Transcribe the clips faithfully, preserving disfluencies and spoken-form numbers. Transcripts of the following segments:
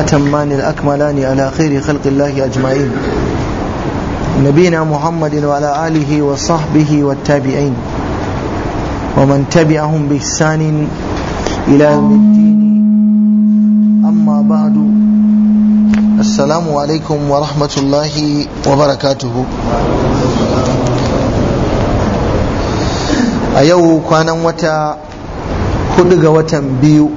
الأتمان الأكملان على خير خلق الله أجمعين نبينا محمد وعلى آله وصحبه والتابعين ومن تبعهم بإحسان إلى يوم الدين أما بعد السلام عليكم ورحمة الله وبركاته. a yau kwanan wata hudu ga watan biyu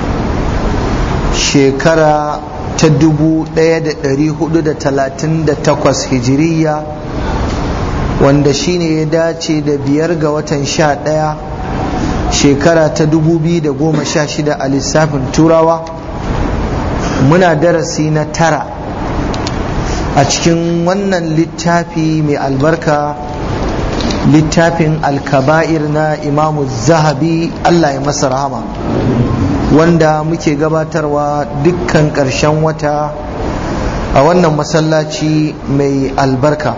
shekara ta dubu daya da dari hudu da talatin da takwas hijiriya, wanda shine ya dace da biyar ga watan sha daya shekara ta dubu biyu da goma sha shida a lissafin turawa. Muna darasi na tara a cikin wannan littafi mai albarka, littafin alkaba'ir na imamu zahabi, Allah ya masa rahama, wanda muke gabatarwa dukkan ƙarshen wata a wannan masallaci mai albarka.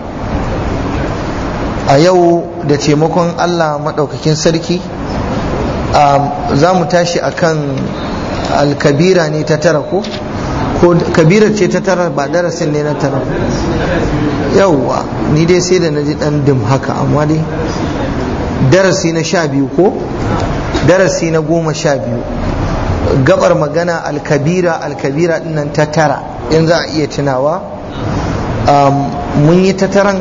A yau da taimakon Allah maɗaukakin sarki za mu tashi akan alkabira ne ta tara ko? ko kabira ce ta tara, ba darasin ne na tara. Yauwa ni dai sai da na ji dan dim haka, amma dai darasi na sha biyu ko darasi na goma sha biyu, gabar magana alkabira alkabira dinnan ta tara, in za a iya tunawa. Mun yi ta taran,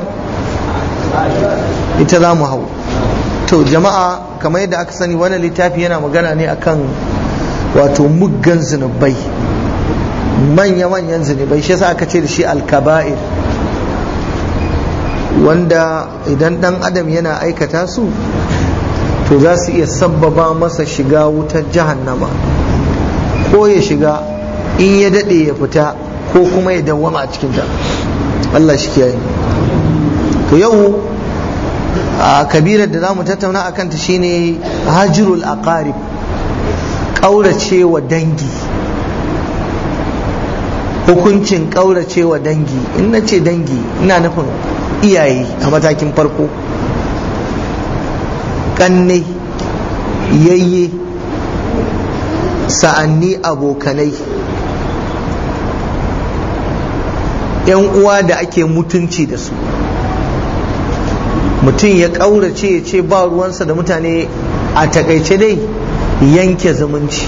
ita za mu hau. To jama'a, kamar yadda aka sani wannan littafi yana magana ne akan wato muggan zunubai, manya-manyan zunubai, shi yasa aka ce da shi alkaba'ir, wanda idan dan adam yana aikata su to za su iya sabbaba masa shiga wutar jahannama, ko ya shiga in ya dade ya fita, ko kuma ya dawwama a cikinta. Allah shi kiyaye. To yau a kabirar da za mu tattauna akan ta shine hajrul aqarib, kaurace wa dangi. Hukuncin kaurace wa dangi, in na ce dangi ina nufin iyaye a matakin farko, kanne, yayye, sa'anni, abokanai, yan uwa da ake mutunci da su. Mutum ya kaurace ya ce ba ruwansa da mutane, a takaice dai yanke zumunci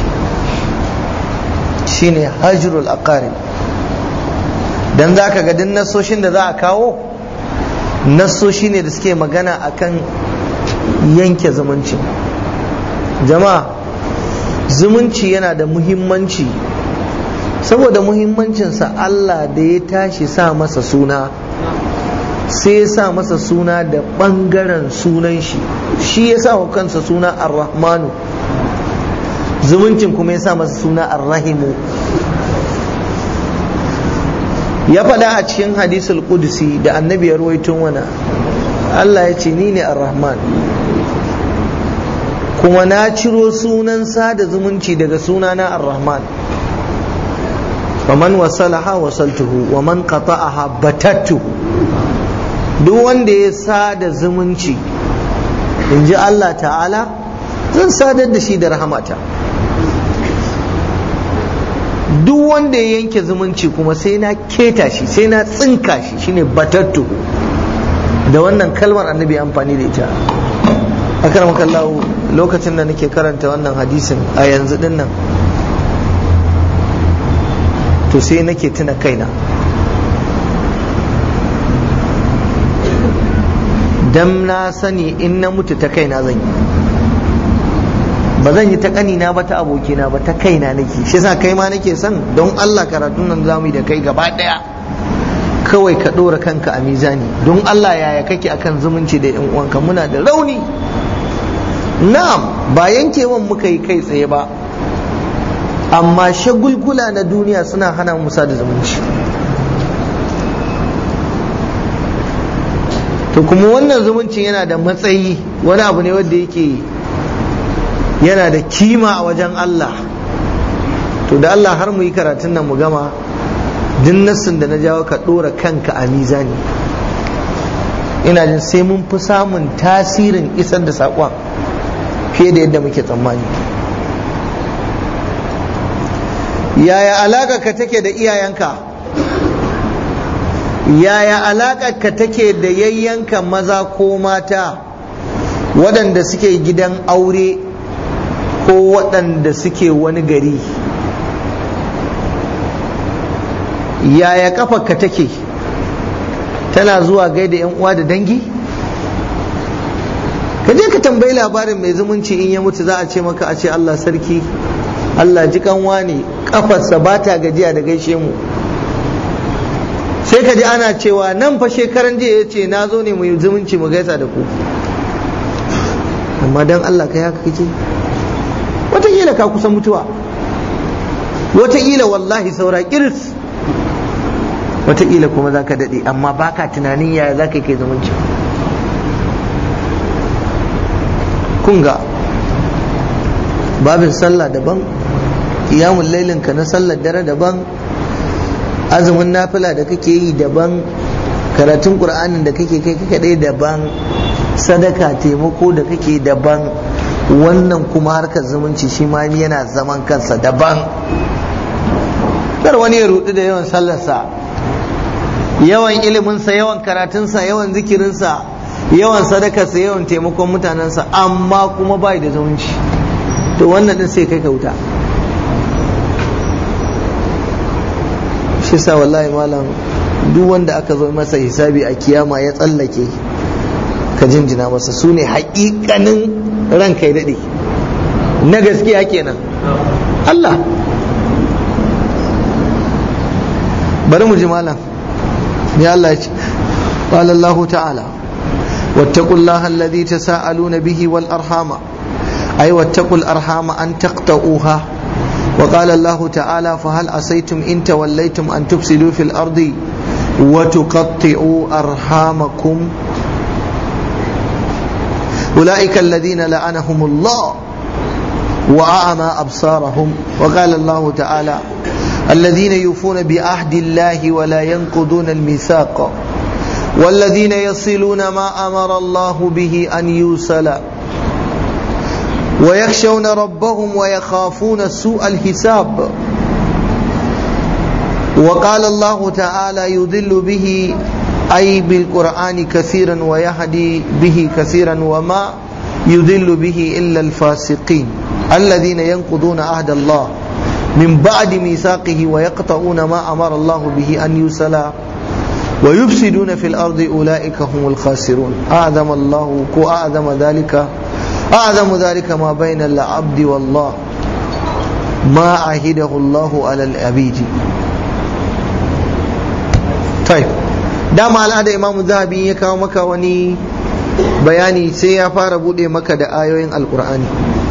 shine hajrul aqarib. dan za ka ga duk nasoshin da za a kawo nasoshi ne da suke magana akan yanke zumunci. Jama'a, zumunci yana da muhimmanci, saboda muhimmancinsa Allah da ya tashi sa masa suna sai ya sa masa suna da ɓangaren sunan shi. Shi ya sa wa kansa suna ar-rahmanu, zumuncin kuma ya sa masa suna ar-rahimu. Ya faɗa a cikin hadisul qudsi da annabi ya ruwaito mana, Allah ya ce ni ne ar-rahman, kuma na ciro sunan sada zumunci daga sunana ar-rahman. faman wasalaha wasaltuhu wa man qata'aha batattuhu. Duk wanda ya sada zumunci, in ji Allah ta'ala, zan sadar da shi da rahamata. Duk wanda ya yanke zumunci kuma sai na keta shi, sai na tsinka shi, shine batattu. Da wannan kalmar annabi amfani da ita. Akramaka Allah, lokacin da nake karanta wannan hadisin a yanzu din nan, to sai nake tuna kaina. Dan na sani in na mutu ta kaina zan yi, ba zan yi ta kanina ba, ta abokina ba, ta kaina nake. Shi yasa kai ma nake son don Allah karatun nan zamu yi da kai gaba daya, kawai ka dora kanka a mizani. Don Allah yaya kake akan zumunci da yan uwanka? Muna da rauni. Na'am, ba yankewan muka yi kai tsaye ba, amma shagulgula na duniya suna hana mu sada zumunci. To kuma wannan zumuncin yana da matsayi, wani abu ne wanda yake yana da kima a wajen Allah. To da Allah har mu yi karatun nan mu gama, duk nassin da na jawo ka dora kanka a mizani. Ina jin sai mun fi samun tasirin isar da saƙon fiye da yadda muke tsammani. yaya alaƙar ka take da iyayenka, yaya alaƙar ka take da yayyanka maza ko mata waɗanda suke gidan aure ko waɗanda suke wani gari, yaya ƙafar ka take, tana zuwa gaida yan uwa da dangi? ka je ka tambayi labarin mai zumunci, in ya mutu za a ce maka a ce Allah sarki, Allah ji kanwa ne, kafarsa ba ta gajiya da gaishe mu. sai ka ji ana cewa nan fa shekaran jiya ya ce na zo ne mu yi zumunci mu gaisa da ku, amma dan Allah kai haka kake? wataƙila ka kusa mutuwa, wataƙila wallahi saura kiris, wataƙila kuma za ka daɗe, amma baka tunanin yaya za ka yi kai zumunci. kunga babin sallah daban, kiyamun lailin ka na sallar dare daban, azumin nafila da kake yi daban, karatun qur'anin da kake kai kadai daban, sadaka taimako da kake daban, wannan kuma harkar zumunci shi ma yana zaman kansa daban. kar wani ya rudu da yawan sallarsa, yawan iliminsa, yawan karatunsa, yawan zikirinsa, yawan sadakarsa, yawan taimakon mutanensa, amma kuma bai da zumunci, to wannan din sai kai ka wuta. shi sa wallahi malam, duk wanda aka zo masa hisabi a kiyama ya tsallake, ka jinjina masa, su ne haƙiƙanin ranka ya daɗe na gaskiya kenan. Allah, bari mu ji malam ya Allah ya ce, qala Allah ta'ala wattaqullaha alladhi tasaaluna bihi wal arhama ay wattaqul arhama an taqta'uha wa qala Allah ta'ala fa hal asaytum in tawallaytum an tufsidu fil ardi wa tuqatti'u arhamakum ulaika alladhina la'anahumullah wa a'ama absarahum wa qala Allah ta'ala الذين يوفون بعهد الله ولا ينقضون الميثاق والذين يصلون ما أمر الله به أن يوصل ويخشون ربهم ويخافون سوء الحساب وقال الله تعالى يضل به أي بالقرآن كثيرا ويهدي به كثيرا وما يضل به إلا الفاسقين الذين ينقضون عهد الله من بعد ميثاقه ويقطعون ما أمر الله به أن يوصل ويفسدون في الأرض أولئك هم الخاسرون أعظم الله وأعظم ذلك أعظم ذلك ما بين العبد والله ما عهده الله على العبيد. طيب دام على هذا إمام الذهبي يكاو مكا وني بياني سيافار بودي مكا دا آيوين القرآن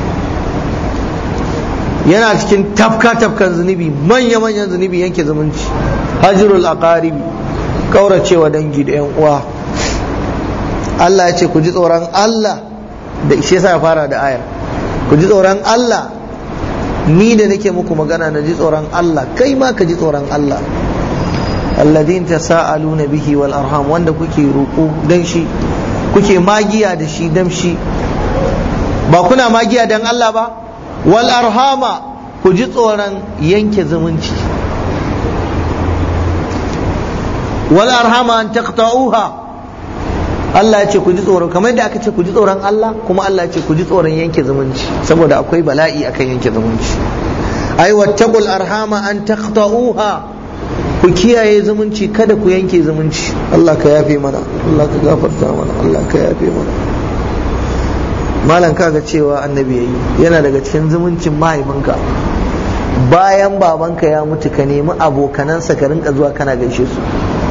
yana cikin tafka tafkan zunubi, manya manyan zunubi yanke zumunci, hajrul aqaribi, kauracewa dangi da yan uwa. Allah ya ce ku ji tsoron Allah, da shi yasa ya fara da ayar, ku ji tsoron Allah, ni da nake muku magana na ji tsoron Allah, kai ma ka ji tsoron Allah. alladhin tasaaluna bihi wal arham, wanda kuke roƙo dan shi, kuke magiya da shi dan shi, ba kuna magiya dan Allah ba. wal arhama, ku ji tsoron yanke zumunci, wal arhama an taqta'uha, Allah ya ce ku ji tsoron, kamar yadda aka ce ku ji tsoron Allah, kuma Allah ya ce ku ji tsoron yanke zumunci, saboda akwai bala'i akan yanke zumunci. ai wattaqul arhama an taqta'uha, ku kiyaye zumunci, kada ku yanke zumunci. Allah ka yafe mana, Allah ka gafarta mana, Allah ka yafe mana. malam kaga cewa annabi yayi yana daga cikin zumuncin mahaifinka, bayan babanka ya mutu ka nemi abokanansa ka rinka zuwa kana gaishe su.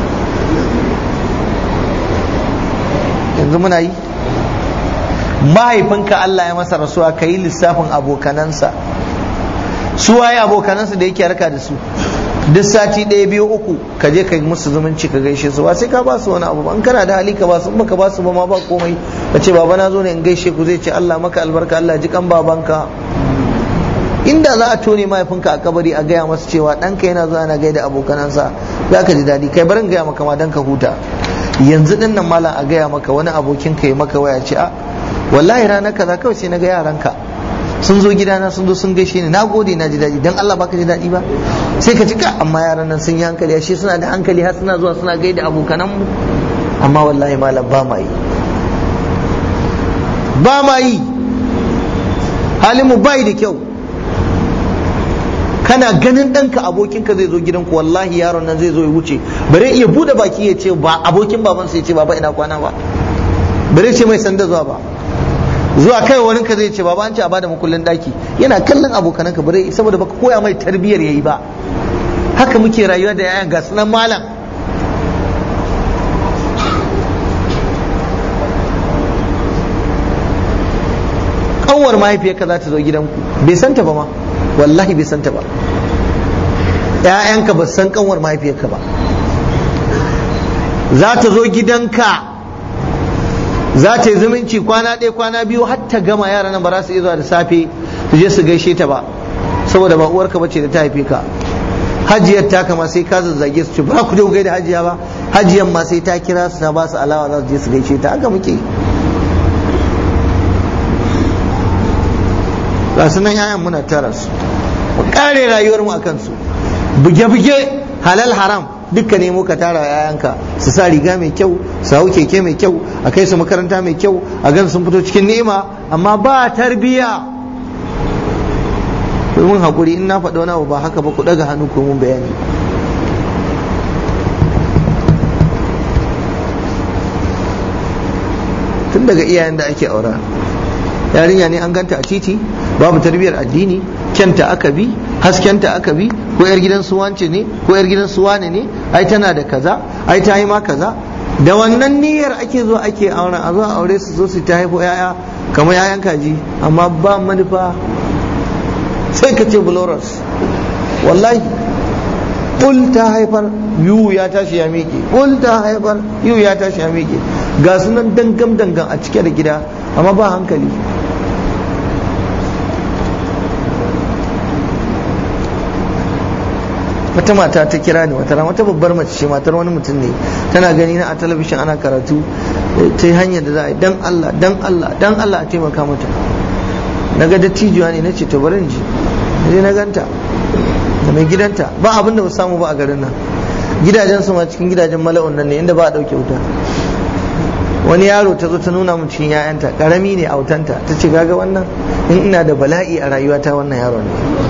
yanzu muna yi, mahaifinka Allah ya masa rasuwa ka yi lissafin abokanansa, su waye abokanansa da yake harka da su, duk sati ɗaya biyu uku ka je ka yi musu zumunci ka gaishe su, ba sai ka ba su wani abu ba, in kana da hali ka ba su, in baka ba su ba ma ba komai, ka ce baba na zo ne in gaishe ku, zai ce Allah maka albarka, Allah ji kan babanka. inda za a tone mahaifinka a kabari a gaya masa cewa ɗanka yana zuwa na gaida abokanansa, za ka ji daɗi. Kai barin gaya maka ma dan ka huta, yanzu ɗin nan malam a gaya maka wani abokin ka yi maka waya ce a wallahi ranar kaza kawai sai na ga yaranka sun zo gidana sun zo sun gaishe ni, na gode na ji daɗi. Dan Allah baka ji daɗi ba? Sai ka cika. Amma yaran nan sun yi hankali, ashe suna da hankali har suna zuwa suna gaida abokanan mu. Amma wallahi malam ba ma yi, ba ma yi, halin mu bai da kyau. Kana ganin ɗanka abokinka zai zo gidanku, wallahi yaron nan zai zo ya wuce, bare iya bude baki ya ce ba abokin babansa ya ce baba ina kwana ba, bare ce mai sanda zuwa ba. Zuwa kai wani ka zai ce baba an ce a bada makullin daki, yana kallon abokananka bare, saboda baka koya mai tarbiyyar yayi ba. Haka muke rayuwa da yayan ga sunan malam. Kanwar mahaifiyarka za ta zo gidanku, bai santa ba ma, wallahi bai santa ba. ‘Ya'yanka ba san kanwar mahaifiyarka ba. Za ta zo gidanka, za ta yi zumunci kwana ɗaya kwana biyu har ta gama. Yaran nan ba za su iya zuwa da safe su je su gaishe ta ba, saboda ba uwarka bace da ta haife ka. Hajiyar ta kama sai ka zazzage su ce ba ku je ku gaida hajiya ba. Hajiyar ma sai ta kira su ta ba su alawa za su je su gaishe ta. Haka muke. Ga su nan ‘ya'yan muna tara su, mu kare rayuwar mu akan su. Buge-buge halal haram dukka ne muka tara yayanka, su sa riga mai kyau, su hau keke mai kyau, a kai su makaranta mai kyau, a gan sun fito cikin ni'ima, amma ba tarbiya. Mun hakuri, in na faɗa wani abu ba haka ba ku ɗaga hannu ku mun bayani. Tun daga iyayen da ake aura, yarinya ne an ganta a titi, babu tarbiyar addini, kyanta aka bi, haskenta aka bi, ko yar gidan suwance ne, ko yar gidan suwane ne, ai tana da kaza, ai ta yi ma kaza. Da wannan niyyar ake zo ake aure, a zo aure su zo su ta haifo yaya kamar yayan kaji, amma ba manufa. Sai ka ce buloros, wallahi kul ta haifar yu ya tashi ya miƙe, kul ta haifar yu ya tashi ya miƙe. Ga sunan dangam dangan a cike da gida, amma ba hankali. Wata mata ta kira ni wata wata babbar mace ce, matar wani mutum ne, tana gani na a talabishin ana karatu, ta yi hanyar da za a yi dan Allah dan Allah dan Allah a taimaka mata. Na ga dattijuwa ne, na ce to bari in ji. Sai na ganta da mai gidanta, ba abin da ba samu ba a garin nan. Gidajen su ma cikin gidajen mala'un nan ne, inda ba a dauke wuta. Wani yaro ta zo ta nuna mun cikin 'ya'yanta, karami ne a wutanta, ta ce gaga wannan, in ina da bala'i a rayuwata wannan yaro ne.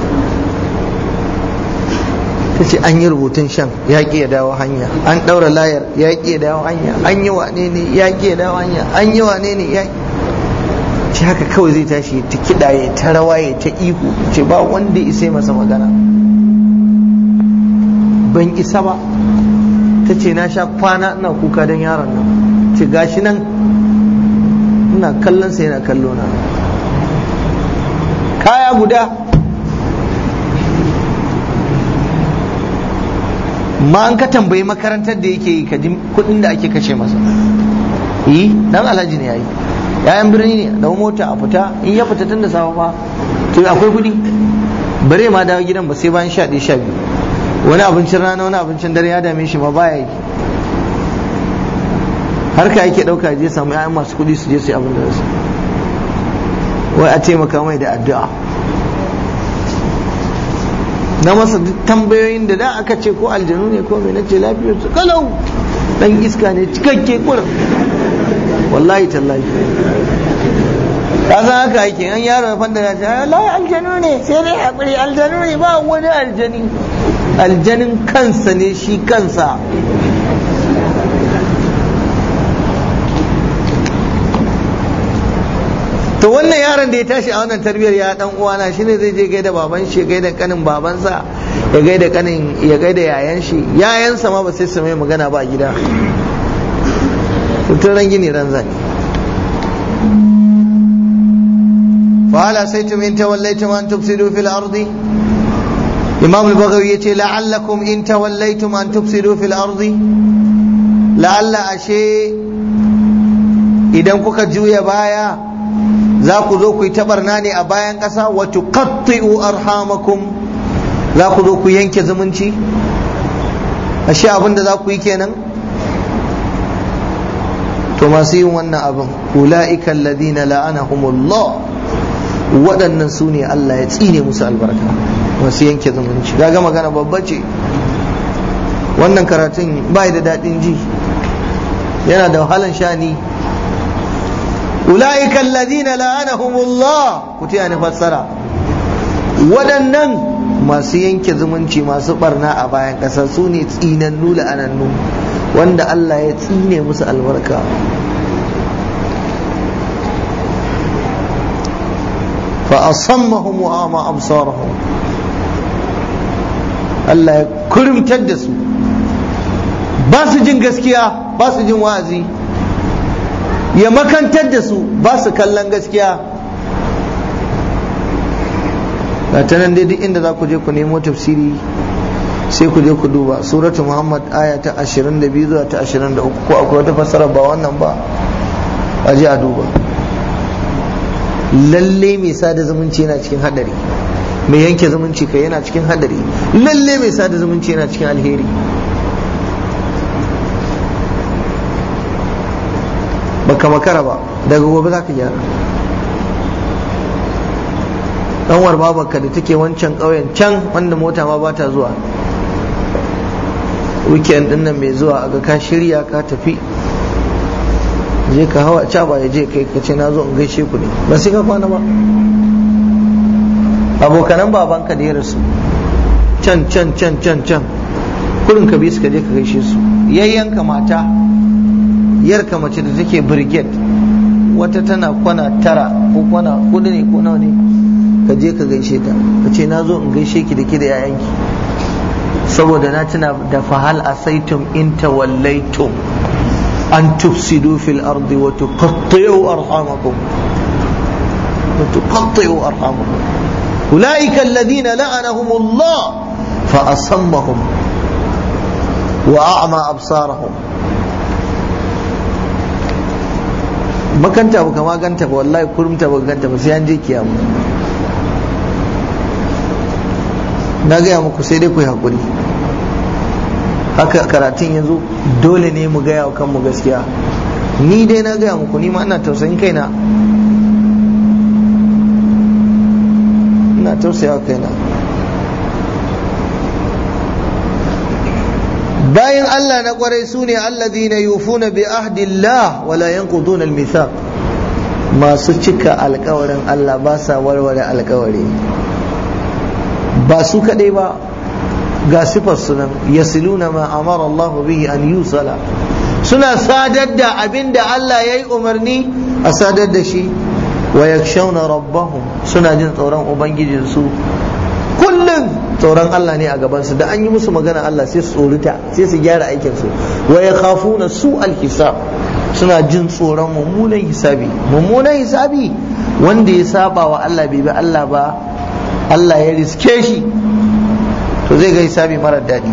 Ta ce an yi rubutun shan ya ƙi ya dawo hanya, an ɗaura layar ya ƙi ya dawo hanya, an yi wane ne ya ƙi ya dawo hanya, an yi wane ne ya ce haka kawai zai tashi ta kiɗa ya ta rawa ya ta ihu, ce ba wanda isa masa magana. Ban isa ba. Ta ce na sha kwana ina kuka don yaron nan, ce gashi nan ina kallon sa yana kallo na, kaya guda. Ma an ka tambayi makarantar da yake yi, ka ji kudin da ake kashe masa. yi dan alhaji ne yayi, yayan birni ne, da mota a fita, in ya fita tun da safe fa to akwai kudi, bare ma dawo gidan ba sai bayan sha ɗaya sha biyu. Wani abincin rana wani abincin dare ya dame shi ma baya yi. Har ka yake ɗauka je samu yayan masu kudi su je su yi abin da su, wai a taimaka mai da addu'a. Na masa duk tambayoyin da da aka ce ko aljanu ne ko mai, nace lafiyar su kalau, dan iska ne cikakke kurin, wallahi tallahi. Ka san haka yake, an yaro fanda ya ce wallahi aljanu ne, sai dai hakuri, aljanu ne, ba wani aljani, aljanin kansa ne shi kansa. To wannan yaron da ya tashi a wannan tarbiyar ya dan uwana shine zai je gaida baban shi, gaida kanin babansa, ya gaida kanin ya gaida yayan shi, yayansa ma ba sai su mai magana ba a gida. Tun ran gini ran zani. Fa ala saytum in tawallaytum an tufsidu fil ardi. Imam al-Baghawi yace la'allakum in tawallaytum an tufsidu fil ardi, la'alla ashe idan kuka juya baya za ku zo ku yi tabarna ne a bayan ƙasa, wa tuqatti'u arhamakum, za ku zo ku yanke zumunci. ashe abin da za ku yi kenan. to masu yin wannan abin, ulaika alladhina la'anahumullah, waɗannan su ne Allah ya tsine musu albarka, masu yanke zumunci. Gaga magana babba ce, wannan karatun bai da daɗin ji, yana da wahalan shani. Ula'ika alladhina la'anahumullah, ku taya ni fassara, waɗannan masu yanke zumunci, masu barna a bayan ƙasa, su ne tsinannu la'anannu wanda Allah ya tsine musu albarka. fa asammahum wa ama absarahum, Allah ya kurumtar da su, ba su jin gaskiya, ba su jin wa'azi, ya makantar da su, ba su kallon gaskiya. ga ta nan dai duk inda za ku je ku nemo tafsiri sai ku je ku duba suratu Muhammad aya ta ashirin da biyu zuwa ta ashirin da uku, ko akwai wata fassara ba wannan ba, a je a duba. Lalle mai sada zumunci yana cikin hadari, mai yanke zumunci kai yana cikin hadari, lalle mai sada zumunci yana cikin alheri. Baka makara ba, daga gobe za ka gyara. Ɗanwar babarka da take wancan ƙauyen can wanda mota ma ba ta zuwa, weekend ɗin nan mai zuwa aga ka shirya ka tafi, je ka hawa caba ya je kai ka ce na zo in gaishe ku ne, ba sai ka kwana ba. Abokanan babanka da ya rasu can can can can can kurin ka bi su ka je ka gaishe su. Yayyanka mata, yarka mace da take brigade, wata tana kwana tara ko kwana hudu ne ko nawa ne, ka je ka gaishe ta ka ce na zo in gaishe ki da ki da yayanki, saboda na tuna da fahal asaitum in tawallaitum an tufsidu fil ardi wa tuqatti'u arhamakum wa tuqatti'u arhamakum ulaika alladhina la'anahum Allah fa asammahum wa a'ma absarahum. Makanta ba kama ganta ba, wallahi kurumta ba ganta ba, sai an je kiyama. Na gaya muku sai dai ku yi haƙuri, haka karatun yanzu dole ne mu gaya wa kanmu gaskiya. Ni dai na gaya muku, ni ma ina tausayin kaina, ina tausaya wa kaina. bayan Allah na kwarai su ne alladhina yufuna bi ahdillah wa la yanquduna al-mithaq, masu cika alkawarin Allah ba sa warware alkawari. Ba su kadai ba, ga sifar sunan yasiluna ma amara Allah bihi an yusala, suna sadar da abinda Allah yayi umarni a sadar da shi. Wa yakshawna rabbahum, suna jin tsoron ubangijinsu, kullum tsoron Allah ne a gabansu, da an yi musu magana Allah sai su tsorita, sai su gyara aikinsu. Wa yakhafuna su al-hisab, suna jin tsoron mummunan hisabi. Mummunan hisabi wanda ya saba wa Allah bai bi Allah ba, Allah ya riske shi, to zai ga hisabi marar daɗi.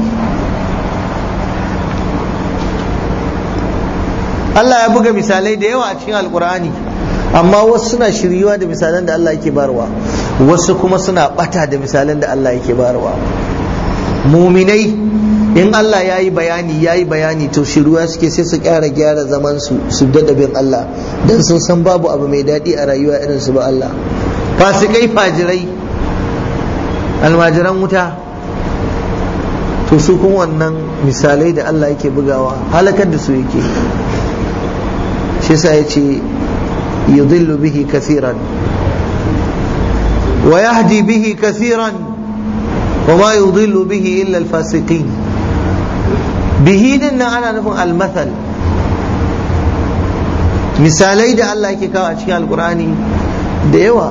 Allah ya buga misalai da yawa a cikin alkur'ani, amma wasu suna shiryuwa da misalan da Allah yake barwa, wasu kuma suna bata da misalan da Allah yake barwa. Muminai in Allah ya yi bayani ya yi bayani to shiryuwa suke, sai su kyara gyara zaman su su dada bin Allah, dan sun san babu abu mai daɗi a rayuwa irin su ba Allah. Fasikai fajirai almajiran wuta, to su kuma wannan misalai da Allah yake bugawa halakar da su yake. shi yasa yace yudillu bihi kathiran wa yahdi bihi kathiran wa ma yudillu bihi illa al-fasiqin. Bihi din nan ana nufin al-mathal, misalai da Allah yake kawo a cikin alqur'ani da yawa,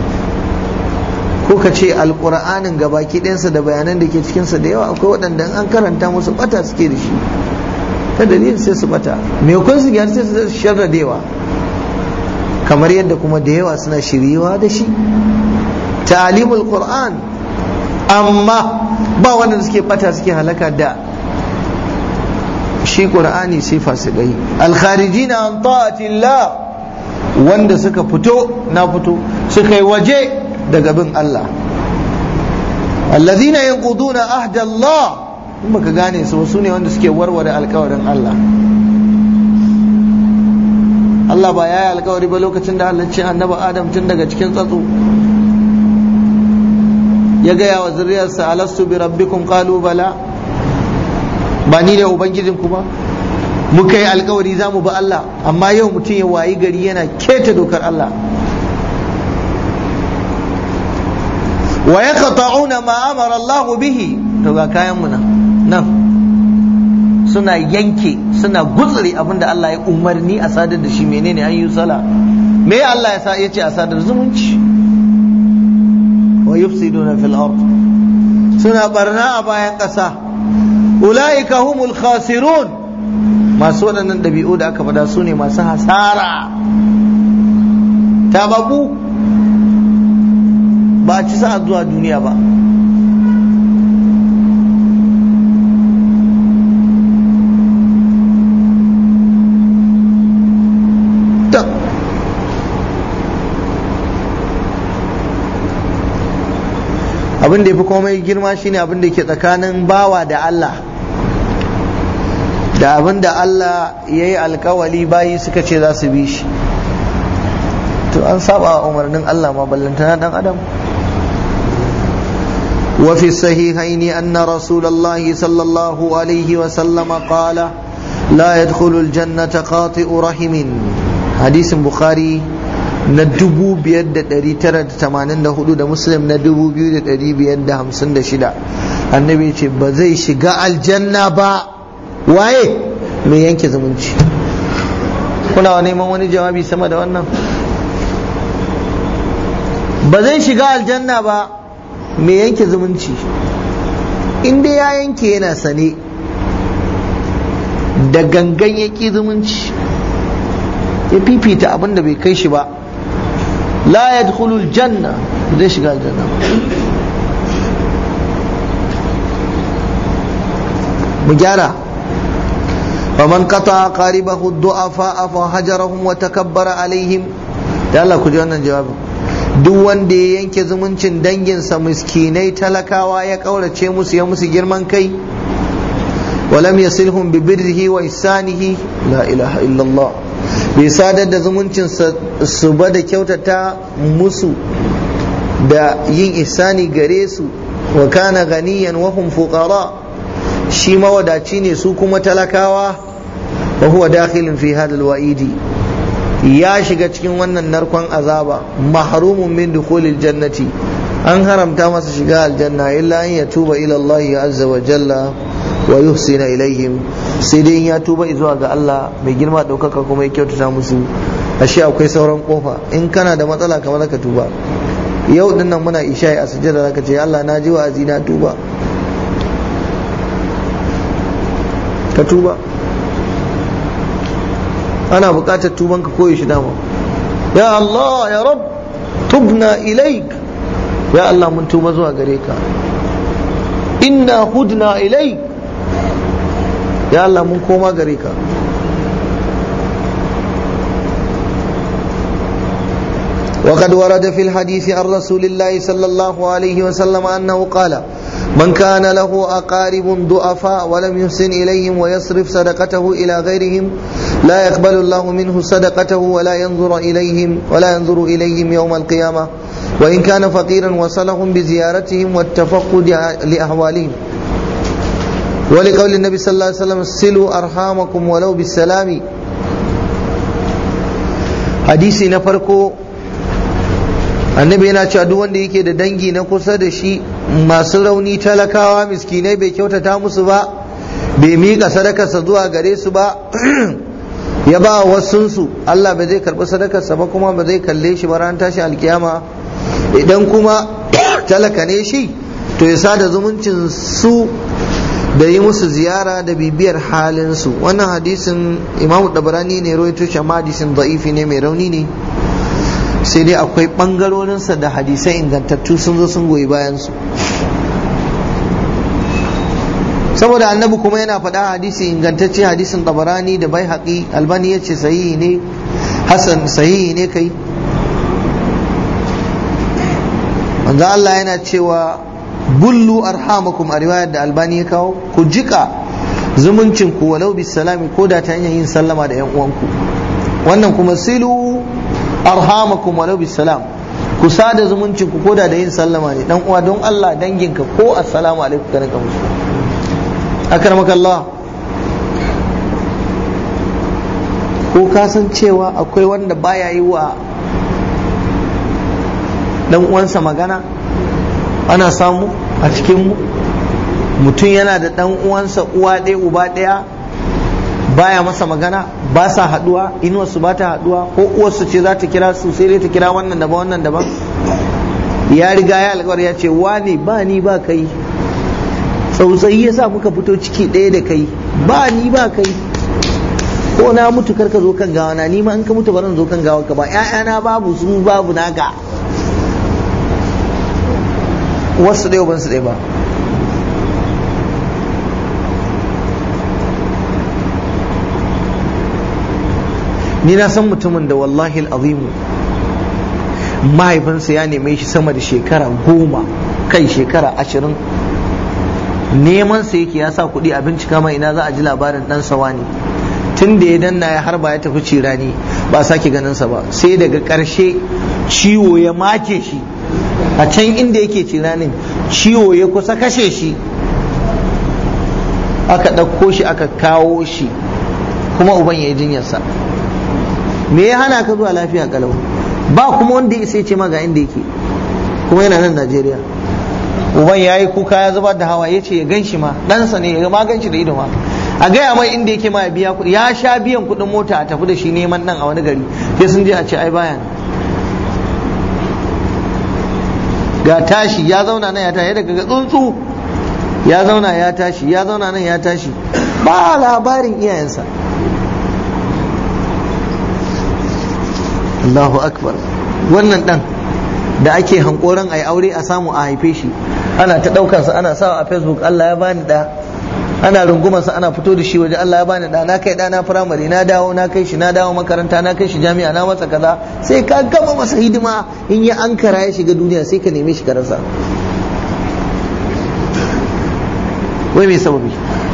ko ka ce alqur'anin gabaki ɗayansa da bayanan da ke cikinsa da yawa. Akwai waɗanda an karanta musu bata suke da shi, ta dalilin sai su bata, me kun su gyara sai su sharra da yawa, kamar yadda kuma da yawa suna shiriwa da shi ta'alimul qur'an, amma ba wanda suke bata suke halaka da shi qur'ani sai fasikai. al-kharijina an ta'atillah, wanda suka fito na fito suka yi waje daga bin Allah. alladhina yanquduna ahda Allah, in baka gane su su ne wanda suke warware alkawarin Allah. Allah ba ya yi alkawari ba lokacin da Allah ce annabi Adam tun daga cikin tsatso ya gaya wa zuriyarsa alastu bi rabbikum qalu bala, ba ni da ubangijinku ba, muka yi alkawari za mu bi Allah, amma yau mutum ya wayi gari yana keta dokar Allah. wa yaqta'una ma amara Allah bihi, to ga kayan mu nan suna yanke suna gutsure abinda Allah ya umarni a sadar da shi. Menene ayyu sala, me Allah ya sa yace a sadar zumunci. wa yufsiduna fil ard, suna barna a bayan ƙasa. ulaika humul khasirun, masu waɗannan ɗabi'u da aka faɗa su ne masu hasara, tababu, ba a ci sa'a zuwa duniya ba. abin da ya fi komai girma shine abin da ke tsakanin bawa da Allah, da abin da Allah ya yi alkawali bayi suka ce za su bi shi, to an saba wa umarnin Allah ma ballantana dan adam. وفي الصحيحين أن رسول الله صلى الله عليه وسلم قال لا يدخل الجنة قاطئ رحم. حديث البخاري ندبو بيد دري ترى تمانين دهولو ده مسلم ندبو بيد دري بيد همسن دشدا. النبي يقول بزي شقاء الجنة با وايه me yanke zumunci. kuna neman wani jawabi sama da wannan? ba zai shiga aljanna ba me yanke zumunci. in dai ya yanke yana sane da gangan yaki zumunci, ya fifita abin da bai kai shi ba, la yadkhulul janna, zai shiga aljanna. mu gyara. faman qata qaribahu du'afa fa hajarahum wa takabbara alaihim. da Allah ku ji wannan jawabin. duk wanda ya yanke zumuncin danginsa miskinai talakawa ya kaurace musu ya musu girman kai, walam yasilhum bi birrihi wa ihsanihi, la ilaha illallah, bai sadar da zumuncin su ba da kyautata musu da yin ihsani gare su, wa kana ganiyan wa hum fuqara, shi mawadaci ne su kuma talakawa, wa huwa dakhilun fi hadha alwa'idi, ya shiga cikin wannan narkon azaba. mahrumun min dukhulil jannati, an haramta masa shiga aljanna illa an yatuba ila Allah azza wa jalla wa yuhsina ilaihim, sai dai ya tuba zuwa ga Allah mai girma daukaka kuma ya kyautata musu. ashe akwai sauran kofa. in kana da matsala kamar ka tuba. yau din nan muna isha'i a sujjada zaka ce Allah na ji wa'azi na tuba, ka tuba. ana buƙatar tuban ka koyi shi dama. ya Allah ya Rabb tubna ilaik, ya Allah mun tuba zuwa gare ka. inna hudna ilaik, ya Allah mun koma gare ka. وقد ورد في الحديث عن رسول الله صلى الله عليه وسلم أنه قال من كان له أقارب ضعفاء ولم يحسن إليهم ويصرف صدقته إلى غيرهم لا يقبل الله منه صدقته ولا ينظر إليهم ولا ينظر إليهم يوم القيامة وإن كان فقيرا وصلهم بزيارتهم والتفقد لأحوالهم. ولقول النبي صلى الله عليه وسلم صلوا أرحامكم ولو بالسلام. حديثي نفركو annabi yana cewa duk wanda yake da dangi na kusa da shi masu rauni talakawa miskinai bai kyautata musu ba, bai miƙa sadakarsa zuwa gare su ba, ya ba wasunsu, Allah ba zai karɓi sadakarsa ba kuma ba zai kalle shi ba ran tashi alkiyama. idan kuma talaka ne shi to ya sada zumuncin su da yi musu ziyara da bibiyar halin su. wannan hadisin Imam Tabarani ne rawaito shi, amma hadisin da'ifi ne, mai rauni ne, sai dai akwai bangarorinsa da hadisai ingantattu sun zo sun goyi bayansu. saboda annabi kuma yana faɗa hadisi ingantacce, hadisin Tabarani da Baihaqi, Albani ya ce sahihi ne, Hasan sahihi ne kai. manzo Allah yana cewa bullu arhamakum, a riwayar da Albani ya kawo, ku jika zumuncin ku walau bis salami, ko da ta hanyar yin sallama da yan uwanku. wannan kuma silu arhamakum walau bis salam, ku sada zumuncin ku koda da yin sallama ne. Dan uwa don Allah danginka ko assalamu alaikum ka rinka musu. Akramakallah, ko ka san cewa akwai wanda baya yi wa dan uwansa magana? Ana samu a cikin mu mutum yana da dan uwansa uwa ɗaya uba ɗaya, baya masa magana, ba sa haduwa, inuwarsu ba ta haduwa, ko uwarsu ce za ta kira su sai dai ta kira wannan daban wannan daban. Ya riga ya alƙawar ya ce wani ba ni ba kai, tsautsayi ya sa muka fito ciki ɗaya da kai, ba ni ba kai, ko na mutu karka zo kan gawa na, ni ma in ka mutu ba zan zo kan gawa ka ba, ƴaƴana babu su babu naka, wasu ɗaya ban su ɗaya ba. Ni na san mutumin da wallahi al'azimu mahaifinsa ya neme shi sama da shekara goma, kai shekara ashirin, neman sa yake, ya sa kuɗi a bincika mai ina za a ji labarin ɗan sawa ne. Tun da ya danna ya harba ya tafi cirani ba a sake ganin sa ba, sai daga ƙarshe ciwo ya make shi a can inda yake ciranin, ciwo ya kusa kashe shi, aka ɗauko shi aka kawo shi, kuma uban ya yi jinyarsa. Me ya hana ka zuwa lafiya kalau? Ba kuma wanda ya ce ma ga inda yake, kuma yana nan Najeriya. Uban ya yi kuka ya zubar da hawa, ya ce ya gan shi ma, ɗansa ne ya ma gan shi da ido ma, a gaya mai inda yake ma ya biya kuɗi. Ya sha biyan kuɗin mota a tafi da shi neman ɗan a wani gari, sai sun je a ce ai bayan. Ga tashi ya zauna nan ya tashi daga tsuntsu, ya zauna ya tashi, ya zauna nan ya tashi, ba labarin iyayensa. Allahu akbar. Wannan dan da ake hankoran ai aure a samu a haife shi, ana ta daukar sa ana sawa a Facebook, Allah ya bani da, ana rungumar sa ana fito da shi waje, Allah ya bani da, na kai da na primary, na dawo na kai shi, na dawo makaranta, na kai shi jami'a, na masa kaza. Sai ka gama masa hidima, in ya ankara ya shiga duniya sai ka neme shi ka rasa. Wai me sababi?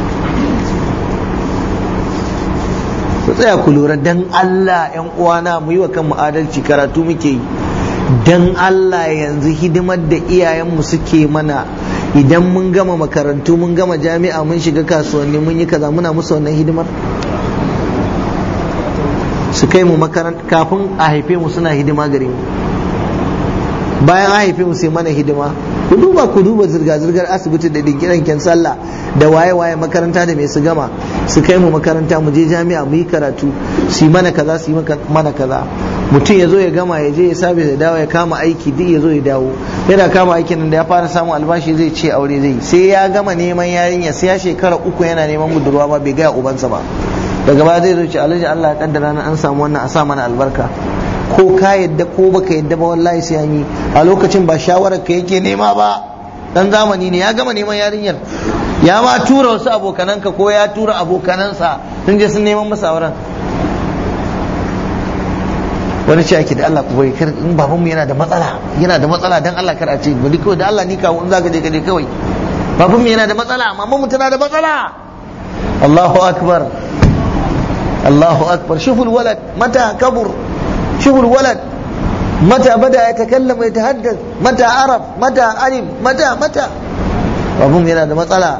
ku tsaya ku lura dan Allah, yan uwana, mu yi wa kanmu adalci, karatu muke yi dan Allah. Yanzu hidimar da iyayenmu suke mana, idan mun gama makarantu, mun gama jami'a, mun shiga kasuwanni, mun yi kaza, muna musu wannan hidimar? Su kai mu makaranta, kafin a haife mu suna hidima gare mu, bayan a haife mu sai mana hidima. Ku duba ku duba zirga-zirgar asibiti da dinkiran sallah da waye-waye, makaranta da mai su gama, su kai mu makaranta, mu je jami'a, mu yi karatu, su yi mana kaza, su yi mana kaza. Mutum ya zo ya gama, ya je ya sabe da dawo, ya kama aiki, duk ya zo ya dawo, yana kama aikin nan da ya fara samun albashi zai ce aure zai, sai ya gama neman yarinya, sai ya shekara uku yana neman budurwa ba, bai gaya ubansa ba. Daga baya zai zo ce alhaji Allah ya kaddara na an samu wannan, a sa mana albarka. Ko ka yadda ko baka yadda ba, wallahi sai an yi. A lokacin ba shawarar ka yake nema ba, dan zamani ne, ya gama neman yarinyar, ya ma tura wasu abokananka ko ya tura abokanansa sun je sun neman masa auren. Wani ce ake da Allah ku bari, in babanmu yana da matsala, yana da matsala dan Allah kar a ce bari kawai da Allah ni kawo in zaka je ka je kawai, babanmu yana da matsala, mamanmu tana da matsala. Allahu akbar, Allahu akbar. Shuful walad mata kabur, shuful walad mata bada yatakallam wa yatahaddath, mata araf, mata alim, mata mata. Babanmu yana da matsala.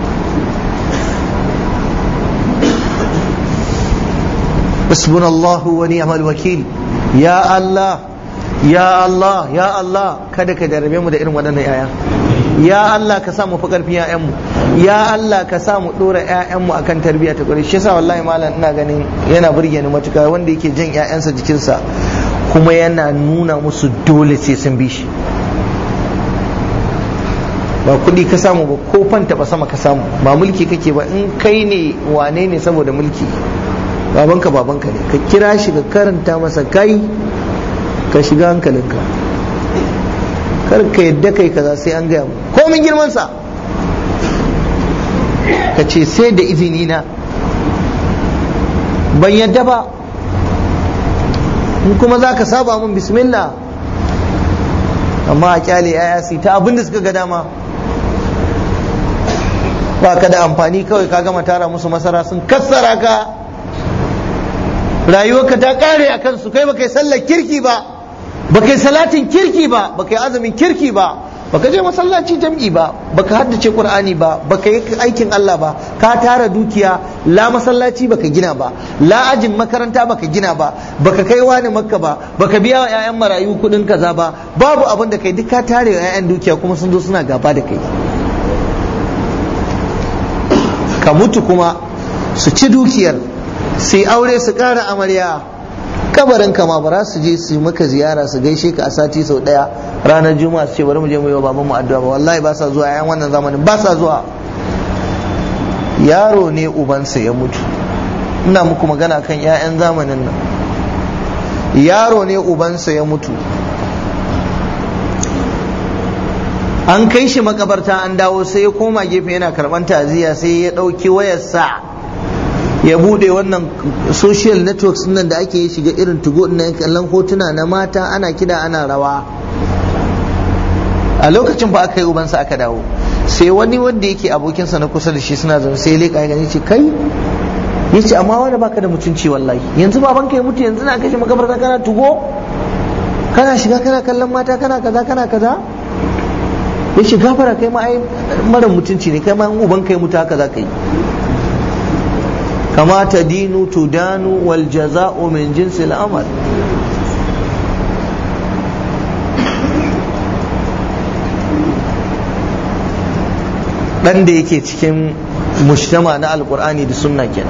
Hasbunallahu wa ni'mal wakil. Ya Allah, ya Allah, ya Allah, kada ka jarabe mu da irin waɗannan yaya. Ya Allah ka sa mu fi ƙarfin ƴaƴanmu. Ya Allah ka sa mu ɗora ƴaƴanmu akan tarbiyya ta ƙwarai. Shi yasa wallahi malam ina ganin yana burge ni matuƙa wanda yake jan ƴaƴansa jikinsa kuma yana nuna musu dole sai sun bi shi. Ba kuɗi ka samu ba, ko fanta ba sama ka samu, ba mulki kake ba, in kai ne wane ne saboda mulki, babanka babanka ne, ka kira shi ka karanta masa kai, ka shiga hankalinka, kar ka yadda kai kaza sai an gaya mu komin girman sa, ka ce sai da izini na, ban yadda ba, in kuma za ka saba mun bismillah. Amma a kyale yaya su ta abinda suka ga dama, ba ka da amfani, kawai ka gama tara musu masara sun kassara ka, rayuwarka ta kare a kansu, kai ba kai sallar kirki ba, baka yi salatin kirki ba, baka yi azumin kirki ba, baka je masallaci jam'i ba, baka haddace Qur'ani ba, baka yi aikin Allah ba, ka tara dukiya, la masallaci baka gina ba, la ajin makaranta baka gina ba, baka kai wani makka ba, baka biya wa 'ya'yan marayu kudin kaza ba, babu abin da kai, duk ka tare wa 'ya'yan dukiya kuma sun zo suna gaba da kai. Ka mutu kuma su ci dukiyar, su yi aure, su ƙara amarya, kabarin kama ba za su je su maka ziyara su gaishe ka a sati sau daya ranar juma'a su ce bari mu je mu yi wa baban mu addu'a ba, wallahi ba sa zuwa. Yayan wannan zamanin ba sa zuwa. Yaro ne ubansa ya mutu, ina muku magana kan 'ya'yan zamanin nan. Yaro ne ubansa ya mutu, an kai shi makabarta an dawo, sai ya koma gefe yana karban ta'aziyya, sai ya ɗauki wayarsa ya bude wannan social networks nan da ake shiga irin tugo na kallon hotuna na mata ana kida ana rawa. A lokacin ba aka yi ubansa aka dawo, sai wani wanda yake abokinsa na kusa da shi suna zaune, sai ya leƙa ya gani ce kai, ya ce amma wani baka da mutunci wallahi, yanzu babanka ya mutu yanzu na kashe makabarta kana tugo, kana shiga kana kallon mata kana kaza kana kaza. Ya ce gafara kai ma ai mara mutunci ne, kai ma ubanka ya mutu haka za ka yi. kama tadinu tudanu wal jaza'u min jinsil amal. dan da yake cikin mujtama na alqur'ani da sunna kenan.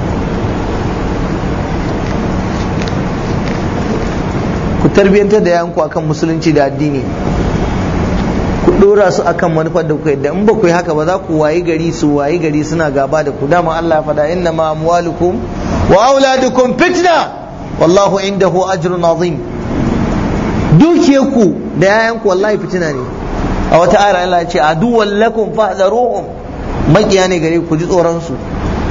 Ku tarbiyantar da yanku akan musulunci da addini, ku dora su akan manufar da kuka yadda. In ba ku yi haka ba za ku wayi gari su wayi gari suna gaba da ku. Dama Allah ya faɗa inna ma amwalukum wa auladukum fitna wallahu indahu ajrun azim. Dukiyarku da yayanku wallahi fitina ne. A wata ayar Allah ya ce aduwwan lakum fahdharuhum, makiya ne gare ku ji tsoron su.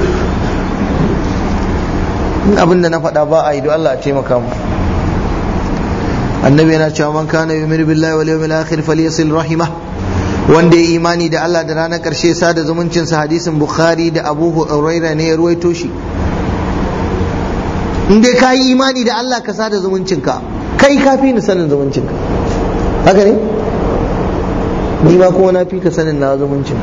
In abin da na faɗa ba a yi, don Allah ya taimaka mu. Annabi yana cewa man kana yu'minu billahi wal yawmil akhir falyasil rahimah, wanda ya imani da Allah da ranar karshe sada zumuncin sa. Hadisin Bukhari da Abu Hurairah ne ya ruwaito shi. In dai ka yi imani da Allah ka sada zumuncin ka, kai ka fi ni sanin zumuncin ka, haka ne? Ni ma kuma na fi ka sanin na zumuncin.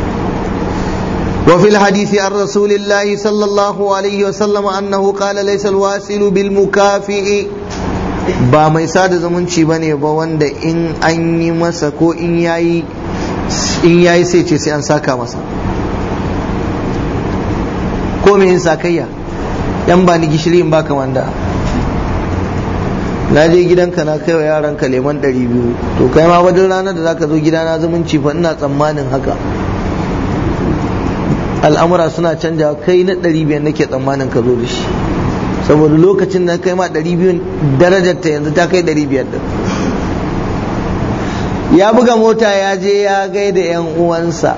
وفي الحديث عن رسول الله صلى الله عليه وسلم أنه قال ليس الواصل بالمكافئ، ba mai sada zumunci bane ba wanda in an yi masa ko in yayi in yayi sai ce sai an saka masa, ko me yin sakayya. yan ba ni gishiri in baka wanda, na je gidanka na kai wa yaranka lemon ɗari biyu, to kai ma wajen ranar da zaka zo gidana zumunci fa ina tsammanin haka. Al'amura suna canja, kai na ɗari biyar nake tsammanin ka zo da shi, saboda lokacin da kai ma ɗari biyun darajar ta yanzu ta kai ɗari biyar din. Ya buga mota ya je ya gaida yan uwansa,